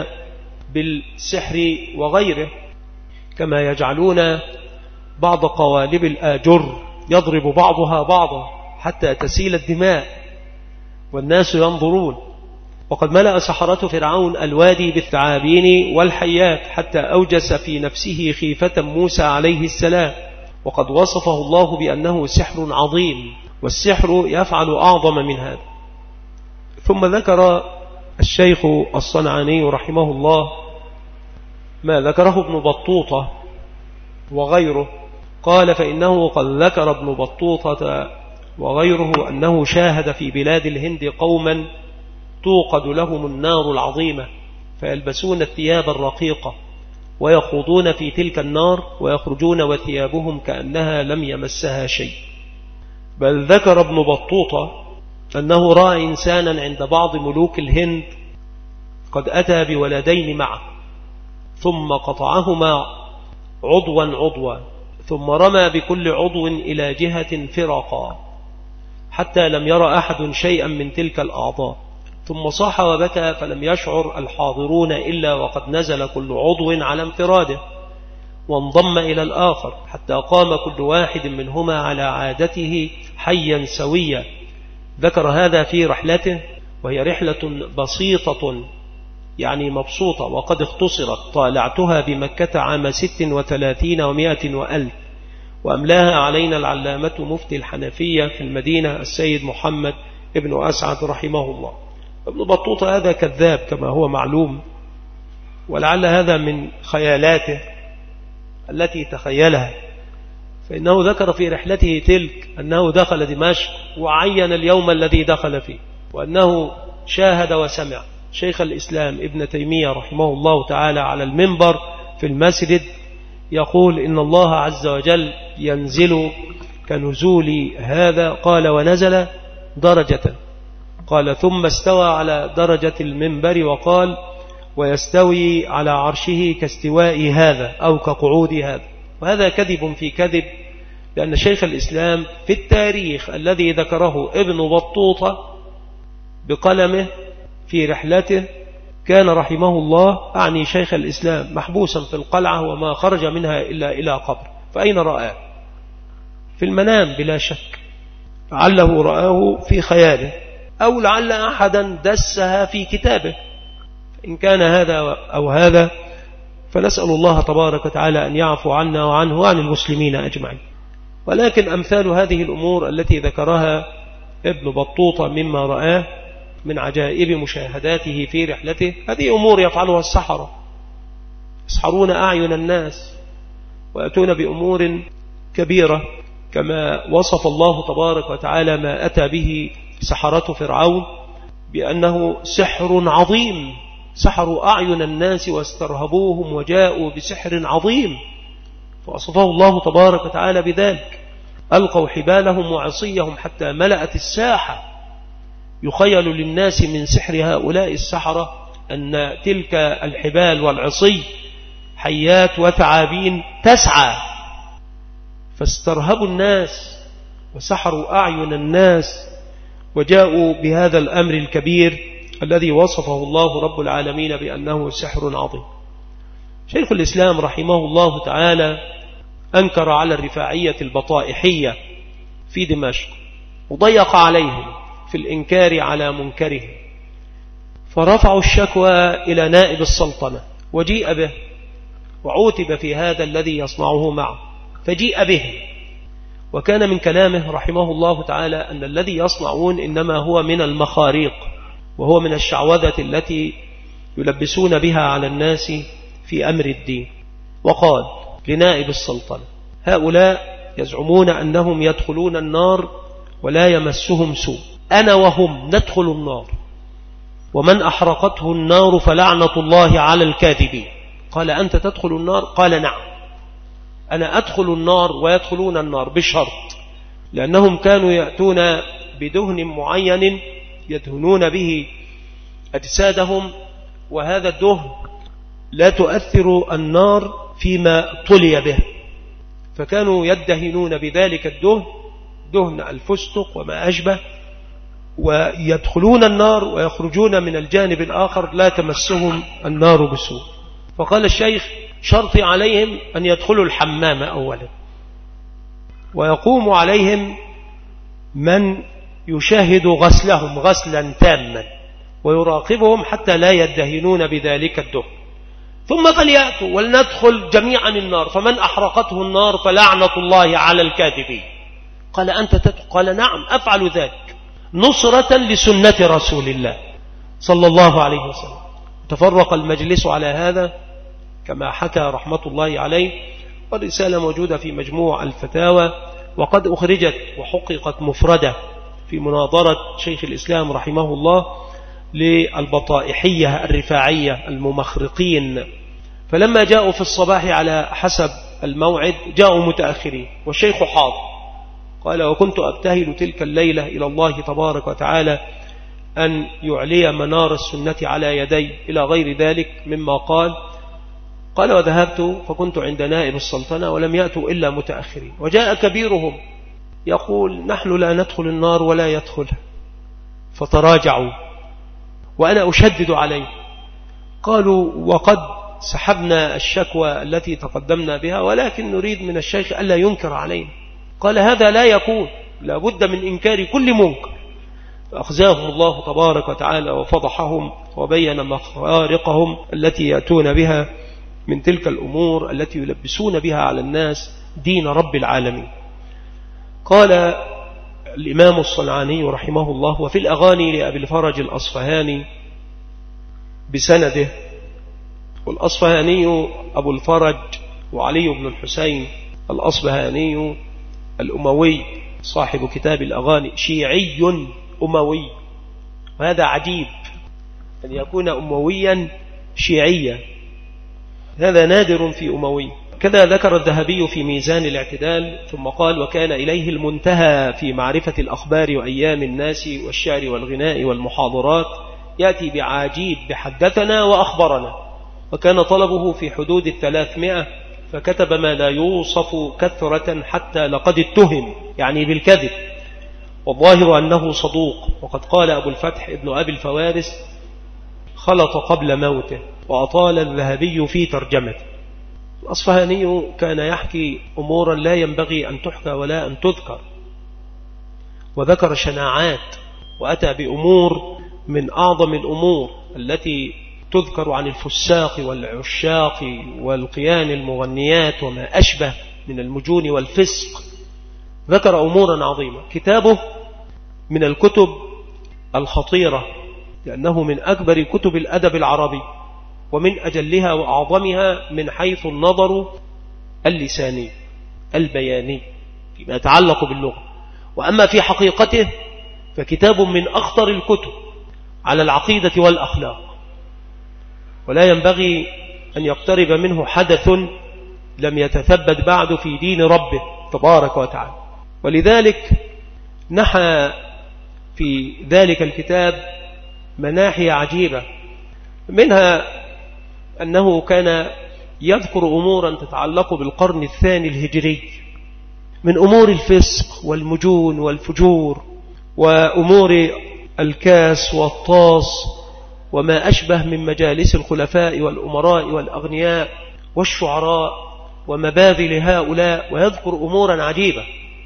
بالسحر وغيره، كما يجعلون بعض قوالب الآجر يضرب بعضها بعضا حتى تسيل الدماء والناس ينظرون. وقد ملأ سحرة فرعون الوادي بالثعابين والحيات حتى أوجس في نفسه خيفة موسى عليه السلام، وقد وصفه الله بأنه سحر عظيم، والسحر يفعل أعظم من هذا. ثم ذكر الشيخ الصنعاني رحمه الله ما ذكره ابن بطوطة وغيره، قال فإنه قد ذكر ابن بطوطة وغيره أنه شاهد في بلاد الهند قوما توقد لهم النار العظيمة فيلبسون الثياب الرقيقة ويخوضون في تلك النار ويخرجون وثيابهم كأنها لم يمسها شيء. بل ذكر ابن بطوطة أنه رأى إنسانا عند بعض ملوك الهند قد أتى بولدين معه ثم قطعهما عضوا ثم رمى بكل عضو إلى جهة فرقا حتى لم يرى أحد شيئا من تلك الأعضاء، ثم صاح وبكى فلم يشعر الحاضرون إلا وقد نزل كل عضو على انفراده وانضم إلى الآخر حتى قام كل واحد منهما على عادته حيا سويا. ذكر هذا في رحلته، وهي رحلة بسيطة يعني مبسوطة وقد اختصرت، طالعتها بمكة عام 36 و100 وألف، وأملاها علينا العلامة مفتي الحنفية في المدينة السيد محمد ابن أسعد رحمه الله. ابن بطوطة هذا كذاب كما هو معلوم، ولعل هذا من خيالاته التي تخيلها، فإنه ذكر في رحلته تلك أنه دخل دمشق وعين اليوم الذي دخل فيه، وأنه شاهد وسمع شيخ الإسلام ابن تيمية رحمه الله تعالى على المنبر في المسجد يقول إن الله عز وجل ينزل كنزول هذا، قال ونزل درجة، قال ثم استوى على درجة المنبر وقال ويستوي على عرشه كاستواء هذا أو كقعود هذا. وهذا كذب في كذب، لأن شيخ الإسلام في التاريخ الذي ذكره ابن بطوطة بقلمه في رحلته كان رحمه الله أعني شيخ الإسلام محبوسا في القلعة وما خرج منها إلا إلى قبر، فأين رآه؟ في المنام بلا شك، لعله رآه في خياله، أو لعل أحدا دسها في كتابه. إن كان هذا أو هذا فنسأل الله تبارك وتعالى أن يعفو عنا وعنه وعن المسلمين أجمعين. ولكن أمثال هذه الأمور التي ذكرها ابن بطوطة مما رآه من عجائب مشاهداته في رحلته، هذه أمور يفعلها السحرة، يسحرون أعين الناس ويأتون بأمور كبيرة، كما وصف الله تبارك وتعالى ما أتى به سحرة فرعون بأنه سحر عظيم، سحروا أعين الناس واسترهبوهم وجاءوا بسحر عظيم، فوصفه الله تبارك وتعالى بذلك. ألقوا حبالهم وعصيهم حتى ملأت الساحة، يخيل للناس من سحر هؤلاء السحرة أن تلك الحبال والعصي حيات وثعابين تسعى، فاسترهبوا الناس وسحروا أعين الناس وجاءوا بهذا الأمر الكبير الذي وصفه الله رب العالمين بأنه سحر عظيم. شيخ الإسلام رحمه الله تعالى أنكر على الرفاعية البطائحية في دمشق وضيق عليهم في الإنكار على منكرهم، فرفعوا الشكوى إلى نائب السلطنة وجيء به وعوتب في هذا الذي يصنعه معه، فجيء به. وكان من كلامه رحمه الله تعالى أن الذي يصنعون إنما هو من المخاريق، وهو من الشعوذة التي يلبسون بها على الناس في أمر الدين. وقال لنائب السلطنة: هؤلاء يزعمون أنهم يدخلون النار ولا يمسهم سوء، أنا وهم ندخل النار، ومن أحرقته النار فلعنة الله على الكاذبين. قال: أنت تدخل النار؟ قال: نعم، أنا أدخل النار ويدخلون النار بشرط، لأنهم كانوا يأتون بدهن معين يدهنون به أجسادهم، وهذا الدهن لا تؤثر النار فيما طلي به، فكانوا يدهنون بذلك الدهن دهن الفستق وما أشبه، ويدخلون النار ويخرجون من الجانب الآخر لا تمسهم النار بسوء. فقال الشيخ: شرطي عليهم أن يدخلوا الحمام أولا، ويقوم عليهم من يشاهد غسلهم غسلا تاما ويراقبهم حتى لا يدهنون بذلك الدهن، ثم فليأتوا ولندخل جميعا النار، فمن أحرقته النار فلعنة الله على الكاذبين. قال: أنت تدخل؟ قال: نعم، أفعل ذلك نصرة لسنة رسول الله صلى الله عليه وسلم. تفرق المجلس على هذا كما حكى رحمة الله عليه، والرسالة موجودة في مجموع الفتاوى، وقد أخرجت وحققت مفردة في مناظرة شيخ الإسلام رحمه الله للبطائحية الرفاعية الممخرقين. فلما جاءوا في الصباح على حسب الموعد جاءوا متأخرين والشيخ حاضر. قال: وكنت أبتهل تلك الليلة إلى الله تبارك وتعالى أن يعلي منار السنة على يدي إلى غير ذلك مما قال. وذهبت فكنت عند نائب السلطنة ولم يأتوا إلا متأخرين، وجاء كبيرهم يقول: نحن لا ندخل النار ولا يدخلها. فتراجعوا وأنا أشدد عليه. قالوا: وقد سحبنا الشكوى التي تقدمنا بها، ولكن نريد من الشيخ ألا ينكر علينا. قال: هذا لا يكون، لا بد من إنكار كل منكر. فأخزاهم الله تبارك وتعالى وفضحهم وبين مخارقهم التي يأتون بها من تلك الأمور التي يلبسون بها على الناس دين رب العالمين. قال الإمام الصنعاني رحمه الله: وفي الأغاني لأبي الفرج الأصفهاني بسنده، والأصفهاني أبو الفرج وعلي بن الحسين الأصفهاني الأموي صاحب كتاب الأغاني شيعي أموي، وهذا عجيب أن يكون أمويا شيعيا، هذا نادر في أموي. كذا ذكر الذهبي في ميزان الاعتدال، ثم قال: وكان إليه المنتهى في معرفة الأخبار وأيام الناس والشعر والغناء والمحاضرات، يأتي بعجيب بحدثنا وأخبرنا، وكان طلبه في حدود 300، فكتب ما لا يوصف كثرة حتى لقد اتهم يعني بالكذب، والظاهر أنه صدوق. وقد قال أبو الفتح ابن أبي الفوارس: خلط قبل موته، وأطال الذهبي في ترجمته. الأصفهاني كان يحكي أمورا لا ينبغي أن تحكى ولا أن تذكر، وذكر شناعات، وأتى بأمور من أعظم الأمور التي تذكر عن الفساق والعشاق والقيان المغنيات وما أشبه من المجون والفسق. ذكر أمورا عظيمة. كتابه من الكتب الخطيرة، لأنه من أكبر كتب الأدب العربي، ومن أجلها وأعظمها من حيث النظر اللساني البياني فيما يتعلق باللغة. وأما في حقيقته فكتاب من أخطر الكتب على العقيدة والأخلاق، ولا ينبغي أن يقترب منه حدث لم يتثبت بعد في دين ربه تبارك وتعالى. ولذلك نحى في ذلك الكتاب مناحي عجيبة، منها أنه كان يذكر أمورا تتعلق بالقرن الثاني الهجري من أمور الفسق والمجون والفجور وأمور الكاس والطاس وما أشبه من مجالس الخلفاء والأمراء والأغنياء والشعراء ومباذل هؤلاء، ويذكر أمورا عجيبة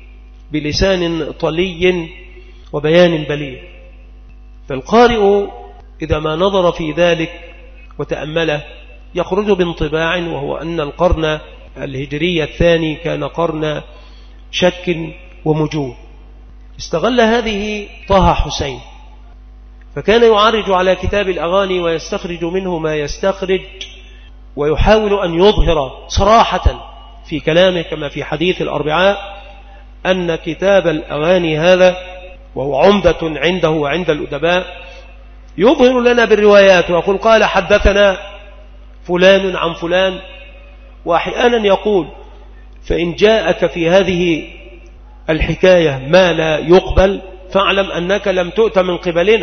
بلسان طلي وبيان بليغ. فالقارئ إذا ما نظر في ذلك وتأمله يخرج بانطباع، وهو أن القرن الهجري الثاني كان قرن شك ومجون. استغل هذه طه حسين، فكان يعرج على كتاب الأغاني ويستخرج منه ما يستخرج، ويحاول أن يظهر صراحة في كلامه كما في حديث الأربعاء أن كتاب الأغاني هذا، وهو عمدة عنده وعند الأدباء، يظهر لنا بالروايات ويقول قال حدثنا فلان عن فلان. وأحيانا يقول فإن جاءك في هذه الحكاية ما لا يقبل فاعلم أنك لم تؤت من قبلنا،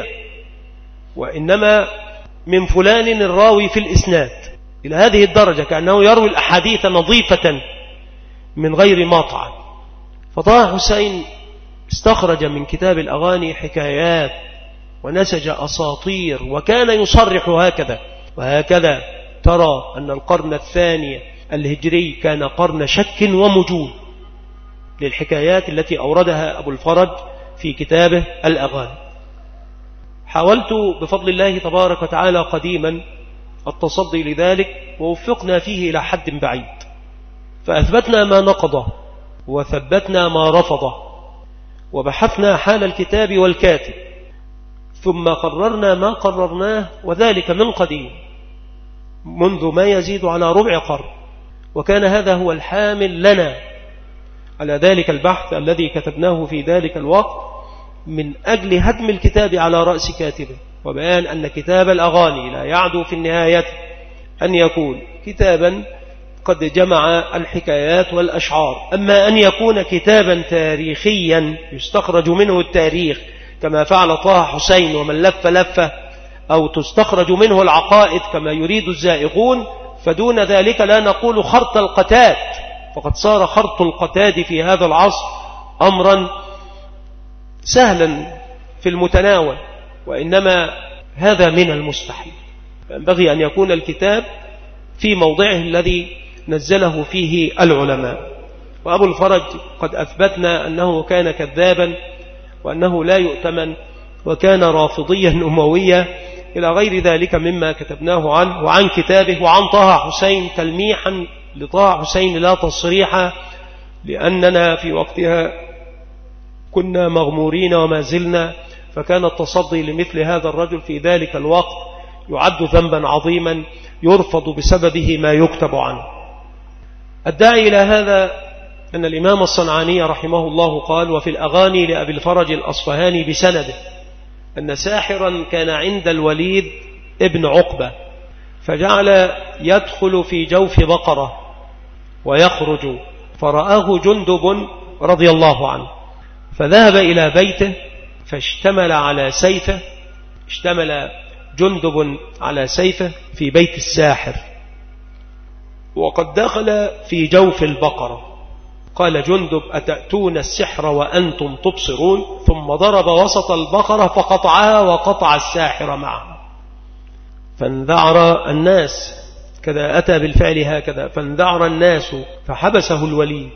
وإنما من فلان الراوي في الإسناد، إلى هذه الدرجة كأنه يروي الأحاديث نظيفة من غير مطعن. فطه حسين استخرج من كتاب الأغاني حكايات ونسج أساطير، وكان يصرح هكذا. وهكذا ترى أن القرن الثاني الهجري كان قرن شك ومجون للحكايات التي أوردها أبو الفرج في كتابه الأغاني. حاولت بفضل الله تبارك وتعالى قديما التصدي لذلك، ووفقنا فيه إلى حد بعيد، فأثبتنا ما نقضه وثبتنا ما رفضه، وبحثنا حال الكتاب والكاتب، ثم قررنا ما قررناه، وذلك من قديم منذ ما يزيد على ربع قرن. وكان هذا هو الحامل لنا على ذلك البحث الذي كتبناه في ذلك الوقت من أجل هدم الكتاب على رأس كاتبه، وبيان أن كتاب الأغاني لا يعدو في النهاية أن يكون كتابا قد جمع الحكايات والأشعار. أما أن يكون كتابا تاريخيا يستخرج منه التاريخ كما فعل طه حسين ومن لف لفة، أو تستخرج منه العقائد كما يريد الزائغون، فدون ذلك لا نقول خرط القتاد، فقد صار خرط القتاد في هذا العصر أمرا سهلا في المتناول، وإنما هذا من المستحيل. ينبغي أن يكون الكتاب في موضعه الذي نزله فيه العلماء. وأبو الفرج قد أثبتنا أنه كان كذابا وأنه لا يؤتمن، وكان رافضيا أمويا إلى غير ذلك مما كتبناه عنه وعن كتابه وعن طه حسين، تلميحا لطه حسين لا تصريحا، لأننا في وقتها كنا مغمورين وما زلنا، فكان التصدي لمثل هذا الرجل في ذلك الوقت يعد ذنبا عظيما يرفض بسببه ما يكتب عنه. الداعي إلى هذا أن الإمام الصنعاني رحمه الله قال: وفي الأغاني لأبي الفرج الأصفهاني بسنده أن ساحرا كان عند الوليد ابن عقبة، فجعل يدخل في جوف بقرة ويخرج، فرآه جندب رضي الله عنه، فذهب إلى بيته فاشتمل على سيفه، اشتمل جندب على سيفه في بيت الساحر، وقد دخل في جوف البقرة. قال جندب: أتأتون السحر وأنتم تبصرون؟ ثم ضرب وسط البقرة فقطعها وقطع الساحر معه. فانذعر الناس، كذا أتى بالفعل هكذا، فانذعر الناس فحبسه الوليد،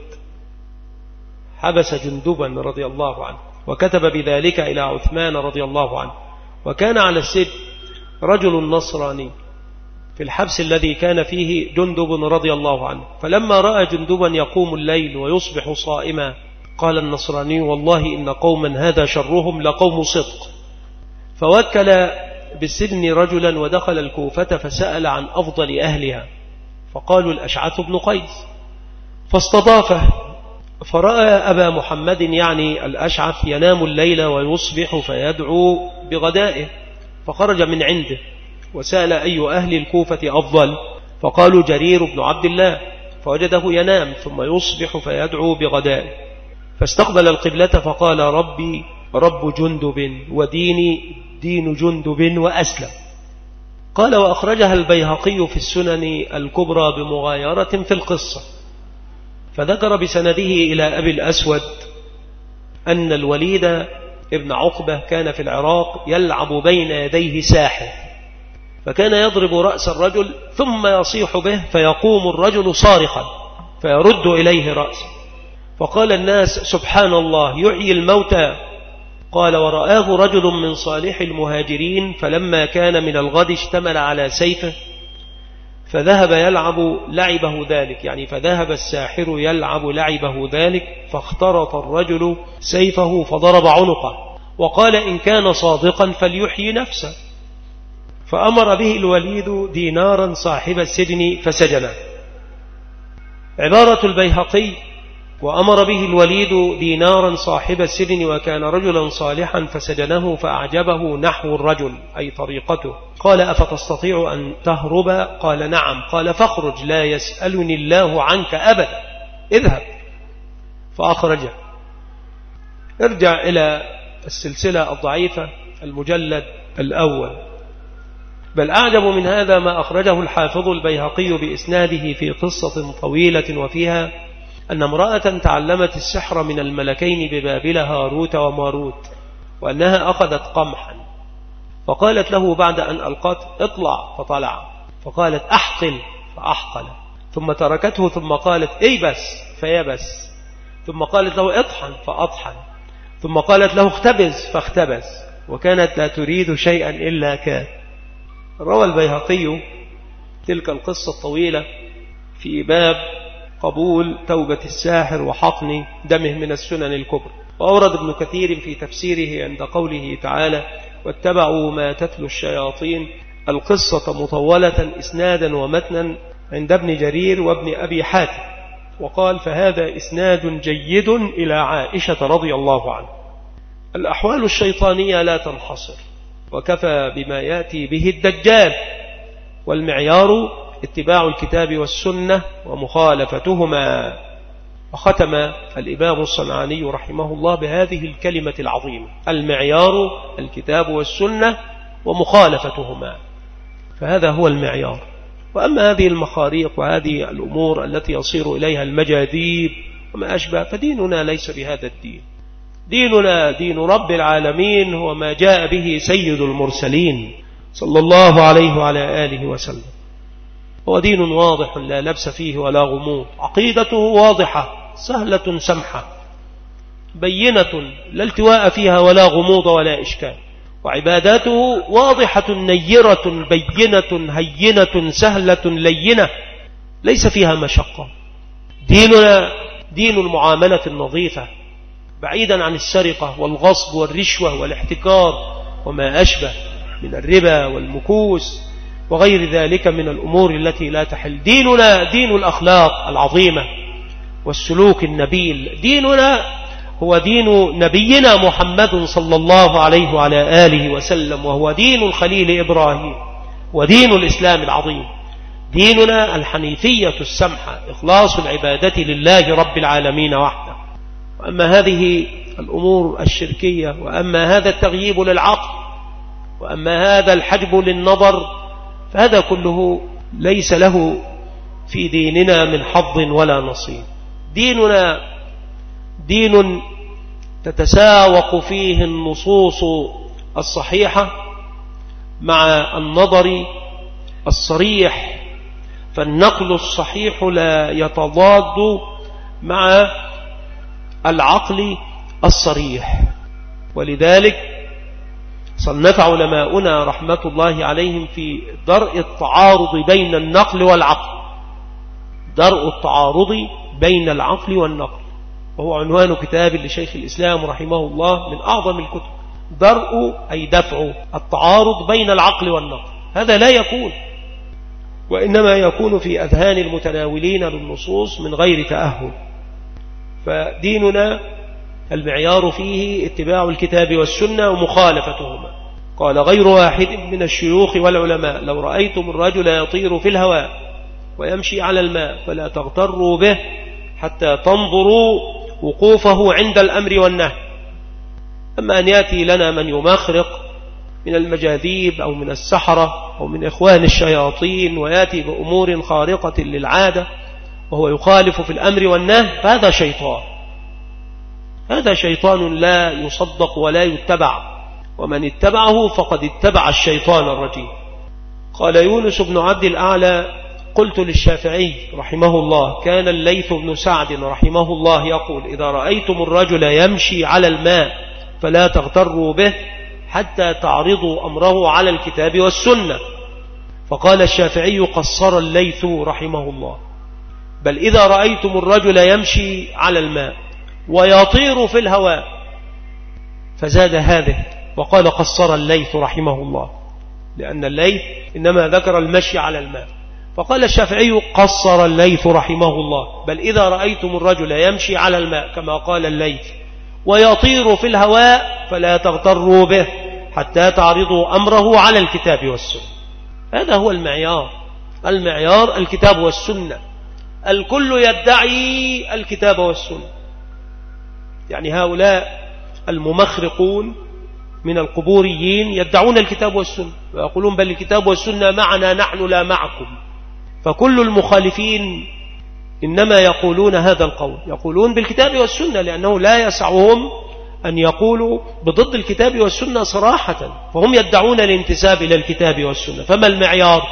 حبس جندبا رضي الله عنه، وكتب بذلك إلى عثمان رضي الله عنه. وكان على السجن رجل نصراني في الحبس الذي كان فيه جندب رضي الله عنه، فلما رأى جندبا يقوم الليل ويصبح صائما قال النصراني: والله إن قوما هذا شرهم لقوم صدق. فوكل بالسجن رجلا ودخل الكوفة فسأل عن أفضل أهلها، فقالوا الأشعث بن قيس، فاستضافه، فرأى أبا محمد يعني الأشعث ينام الليل ويصبح فيدعو بغدائه، فخرج من عنده وسأل أي أهل الكوفة أفضل، فقالوا جرير بن عبد الله، فوجده ينام ثم يصبح فيدعو بغدائه، فاستقبل القبلة فقال: ربي رب جندب وديني دين جندب وأسلم. قال: وأخرجها البيهقي في السنن الكبرى بمغايرة في القصة، فذكر بسنده إلى أبي الأسود أن الوليد ابن عقبة كان في العراق يلعب بين يديه ساحر، فكان يضرب رأس الرجل ثم يصيح به فيقوم الرجل صارخا فيرد إليه رأسه، فقال الناس: سبحان الله يحيي الموتى. قال: ورآه رجل من صالح المهاجرين، فلما كان من الغد اشتمل على سيفه فذهب يلعب لعبه ذلك، يعني فذهب الساحر يلعب لعبه ذلك، فاخترط الرجل سيفه فضرب عنقه، وقال: إن كان صادقا فليحيي نفسه، فأمر به الوليد دينارا صاحب السجن فسجنه. عبارة البيهقي: وأمر به الوليد دينارا صاحب السجن وكان رجلا صالحا فسجنه فأعجبه نحو الرجل أي طريقته. قال: أفتستطيع أن تهرب؟ قال: نعم. قال: فاخرج لا يسألني الله عنك أبدا، اذهب. فأخرجه. ارجع إلى السلسلة الضعيفة المجلد الأول. بل أعجب من هذا ما أخرجه الحافظ البيهقي بإسناده في قصة طويلة وفيها أن امرأة تعلمت السحر من الملكين ببابل هاروت وماروت، وأنها أخذت قمحا، فقالت له بعد أن ألقت: اطلع، فطلع، فقالت: أحقل، فأحقل، ثم تركته، ثم قالت: ايبس، فيبس، ثم قالت له: اطحن، فأطحن، ثم قالت له: اختبز، فاختبز، وكانت لا تريد شيئا إلا كان. روى البيهقي تلك القصة الطويلة في باب قبول توبة الساحر وحقن دمه من السنن الكبرى. وأورد ابن كثير في تفسيره عند قوله تعالى: واتبعوا ما تتلو الشياطين القصة مطولة إسنادا ومتنا عند ابن جرير وابن أبي حاتم، وقال: فهذا إسناد جيد إلى عائشة رضي الله عنها. الأحوال الشيطانية لا تنحصر، وكفى بما يأتي به الدجال، والمعيار اتباع الكتاب والسنة ومخالفتهما. وختم الإمام الصنعاني رحمه الله بهذه الكلمة العظيمة: المعيار الكتاب والسنة ومخالفتهما، فهذا هو المعيار. وأما هذه المخاريق وهذه الأمور التي يصير إليها المجاذيب وما أشبه، فديننا ليس بهذا الدين. ديننا دين رب العالمين، هو ما جاء به سيد المرسلين صلى الله عليه وعلى آله وسلم. هو دين واضح لا لبس فيه ولا غموض، عقيدته واضحة سهلة سمحة بينة لا التواء فيها ولا غموض ولا إشكال، وعباداته واضحة نيرة بينة هينة سهلة لينة ليس فيها مشقة. ديننا دين المعاملة النظيفة، بعيدا عن السرقة والغصب والرشوة والاحتكار وما أشبه من الربا والمكوس وغير ذلك من الأمور التي لا تحل. ديننا دين الأخلاق العظيمة والسلوك النبيل. ديننا هو دين نبينا محمد صلى الله عليه وعلى آله وسلم، وهو دين الخليل إبراهيم ودين الإسلام العظيم. ديننا الحنيفية السمحة، إخلاص العبادة لله رب العالمين وحده. وأما هذه الأمور الشركية، وأما هذا التغييب للعقل، وأما هذا الحجب للنظر، فهذا كله ليس له في ديننا من حظ ولا نصيب. ديننا دين تتساوق فيه النصوص الصحيحة مع النظر الصريح، فالنقل الصحيح لا يتضاد مع العقل الصريح. ولذلك صنف علماؤنا رحمة الله عليهم في درء التعارض بين النقل والعقل، درء التعارض بين العقل والنقل، وهو عنوان كتاب لشيخ الإسلام رحمه الله من أعظم الكتب. درء أي دفع التعارض بين العقل والنقل، هذا لا يكون، وإنما يكون في أذهان المتناولين للنصوص من غير تأهل. فديننا المعيار فيه اتباع الكتاب والسنة ومخالفتهما. قال غير واحد من الشيوخ والعلماء: لو رأيتم الرجل يطير في الهواء ويمشي على الماء فلا تغتروا به حتى تنظروا وقوفه عند الأمر والنهي. أما أن يأتي لنا من يمخرق من المجاذيب أو من السحرة أو من إخوان الشياطين ويأتي بأمور خارقة للعادة وهو يخالف في الأمر والنهي، فهذا شيطان، هذا شيطان لا يصدق ولا يتبع، ومن اتبعه فقد اتبع الشيطان الرجيم. قال يونس بن عبد الأعلى: قلت للشافعي رحمه الله: كان الليث بن سعد رحمه الله يقول: إذا رأيتم الرجل يمشي على الماء فلا تغتروا به حتى تعرضوا أمره على الكتاب والسنة. فقال الشافعي: قصر الليث رحمه الله: بل إذا رأيتم الرجل يمشي على الماء ويطير في الهواء. فزاد هذه وقال: قصر الليث رحمه الله، لأن الليث إنما ذكر المشي على الماء. فقال الشافعي: قصر الليث رحمه الله: بل إذا رأيتم الرجل يمشي على الماء كما قال الليث ويطير في الهواء فلا تغتروا به حتى تعرضوا أمره على الكتاب والسنة. هذا هو المعيار، المعيار الكتاب والسنة. الكل يدعي الكتاب والسنة، يعني هؤلاء الممخرقون من القبوريين يدعون الكتاب والسنة ويقولون: بل الكتاب والسنة معنا نحن لا معكم. فكل المخالفين إنما يقولون هذا القول، يقولون بالكتاب والسنة، لأنه لا يسعهم أن يقولوا بضد الكتاب والسنة صراحة، فهم يدعون الانتساب إلى الكتاب والسنة. فما المعيار؟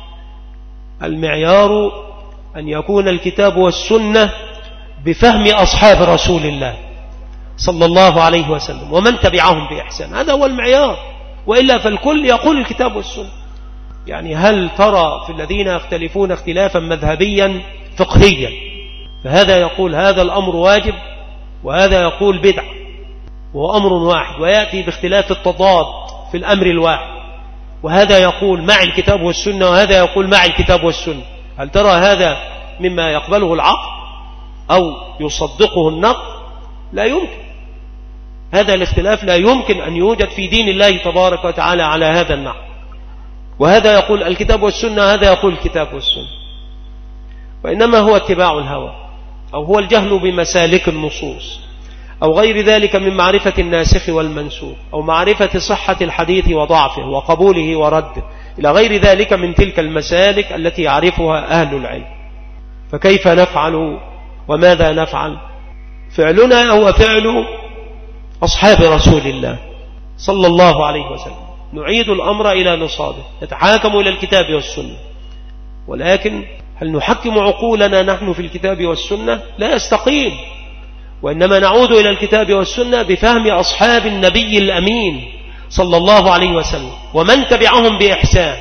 المعيار أن يكون الكتاب والسنة بفهم أصحاب رسول الله صلى الله عليه وسلم ومن تبعهم بإحسان، هذا هو المعيار. وإلا فالكل يقول الكتاب والسنة. يعني هل ترى في الذين يختلفون اختلافا مذهبيا فقهيا، فهذا يقول هذا الأمر واجب وهذا يقول بدعة، وهو أمر واحد، ويأتي باختلاف التضاد في الأمر الواحد، وهذا يقول مع الكتاب والسنة وهذا يقول مع الكتاب والسنة، هل ترى هذا مما يقبله العقل أو يصدقه النقل؟ لا يمكن. هذا الاختلاف لا يمكن أن يوجد في دين الله تبارك وتعالى على هذا النحو. وهذا يقول الكتاب والسنة، هذا يقول الكتاب والسنة، وإنما هو اتباع الهوى، أو هو الجهل بمسالك النصوص، أو غير ذلك من معرفة الناسخ والمنسوخ، أو معرفة صحة الحديث وضعفه وقبوله ورده، إلى غير ذلك من تلك المسالك التي يعرفها أهل العلم. فكيف نفعل وماذا نفعل؟ فعلنا هو فعل أصحاب رسول الله صلى الله عليه وسلم، نعيد الأمر إلى نصابه، نتحاكم إلى الكتاب والسنة. ولكن هل نحكم عقولنا نحن في الكتاب والسنة؟ لا يستقيم، وإنما نعود إلى الكتاب والسنة بفهم أصحاب النبي الأمين صلى الله عليه وسلم ومن تبعهم بإحسان.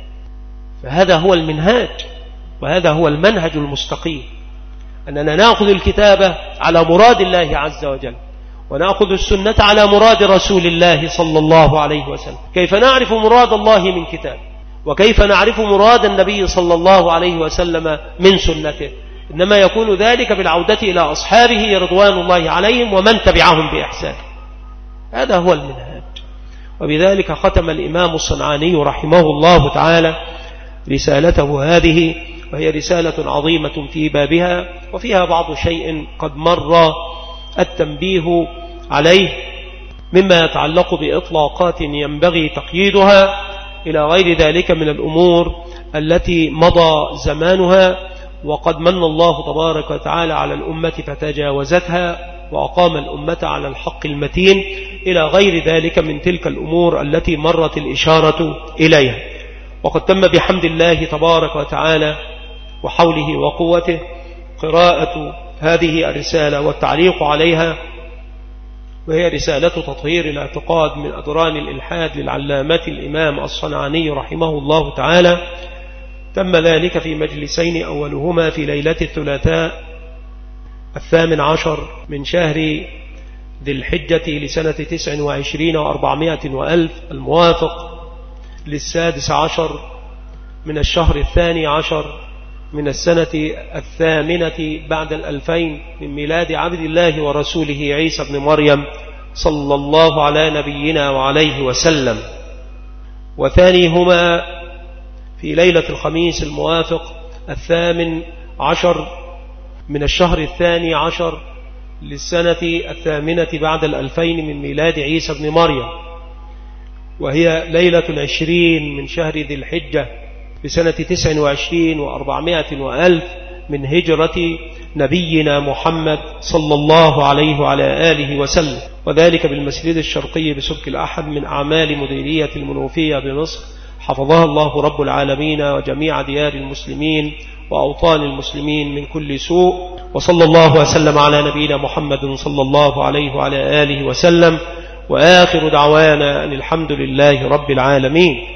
فهذا هو المنهاج، وهذا هو المنهج المستقيم، أننا نأخذ الكتاب على مراد الله عز وجل، ونأخذ السنة على مراد رسول الله صلى الله عليه وسلم. كيف نعرف مراد الله من كتاب، وكيف نعرف مراد النبي صلى الله عليه وسلم من سنته؟ إنما يكون ذلك بالعودة إلى أصحابه رضوان الله عليهم ومن تبعهم بإحسان. هذا هو المنهاج. وبذلك ختم الإمام الصنعاني رحمه الله تعالى رسالته هذه، وهي رسالة عظيمة في بابها، وفيها بعض شيء قد مر التنبيه عليه مما يتعلق بإطلاقات ينبغي تقييدها إلى غير ذلك من الأمور التي مضى زمانها، وقد من الله تبارك وتعالى على الأمة فتجاوزتها وأقام الأمة على الحق المتين، إلى غير ذلك من تلك الأمور التي مرت الإشارة إليها. وقد تم بحمد الله تبارك وتعالى وحوله وقوته قراءة هذه الرسالة والتعليق عليها، وهي رسالة تطهير الاعتقاد من أدران الإلحاد للعلامة الإمام الصنعاني رحمه الله تعالى. تم ذلك في مجلسين، أولهما في ليلة الثلاثاء 18 من شهر ذي الحجة لسنة 29 و400 وألف، الموافق 16 من الشهر 12 من السنة 8 بعد 2000 من ميلاد عبد الله ورسوله عيسى بن مريم صلى الله على نبينا وعليه وسلم. وثانيهما في ليلة الخميس الموافق 18 من الشهر 12 للسنة 8 بعد 2000 من ميلاد عيسى بن مريم، وهي ليلة 20 من شهر ذي الحجة بسنة 29 و400 وألف من هجرة نبينا محمد صلى الله عليه وعلى آله وسلم، وذلك بالمسجد الشرقي بسبك الأحد من أعمال مديرية المنوفية بمصر، حفظها الله رب العالمين وجميع ديار المسلمين وأوطان المسلمين من كل سوء. وصلى الله وسلم على نبينا محمد صلى الله عليه وعلى آله وسلم، وآخر دعوانا أن الحمد لله رب العالمين.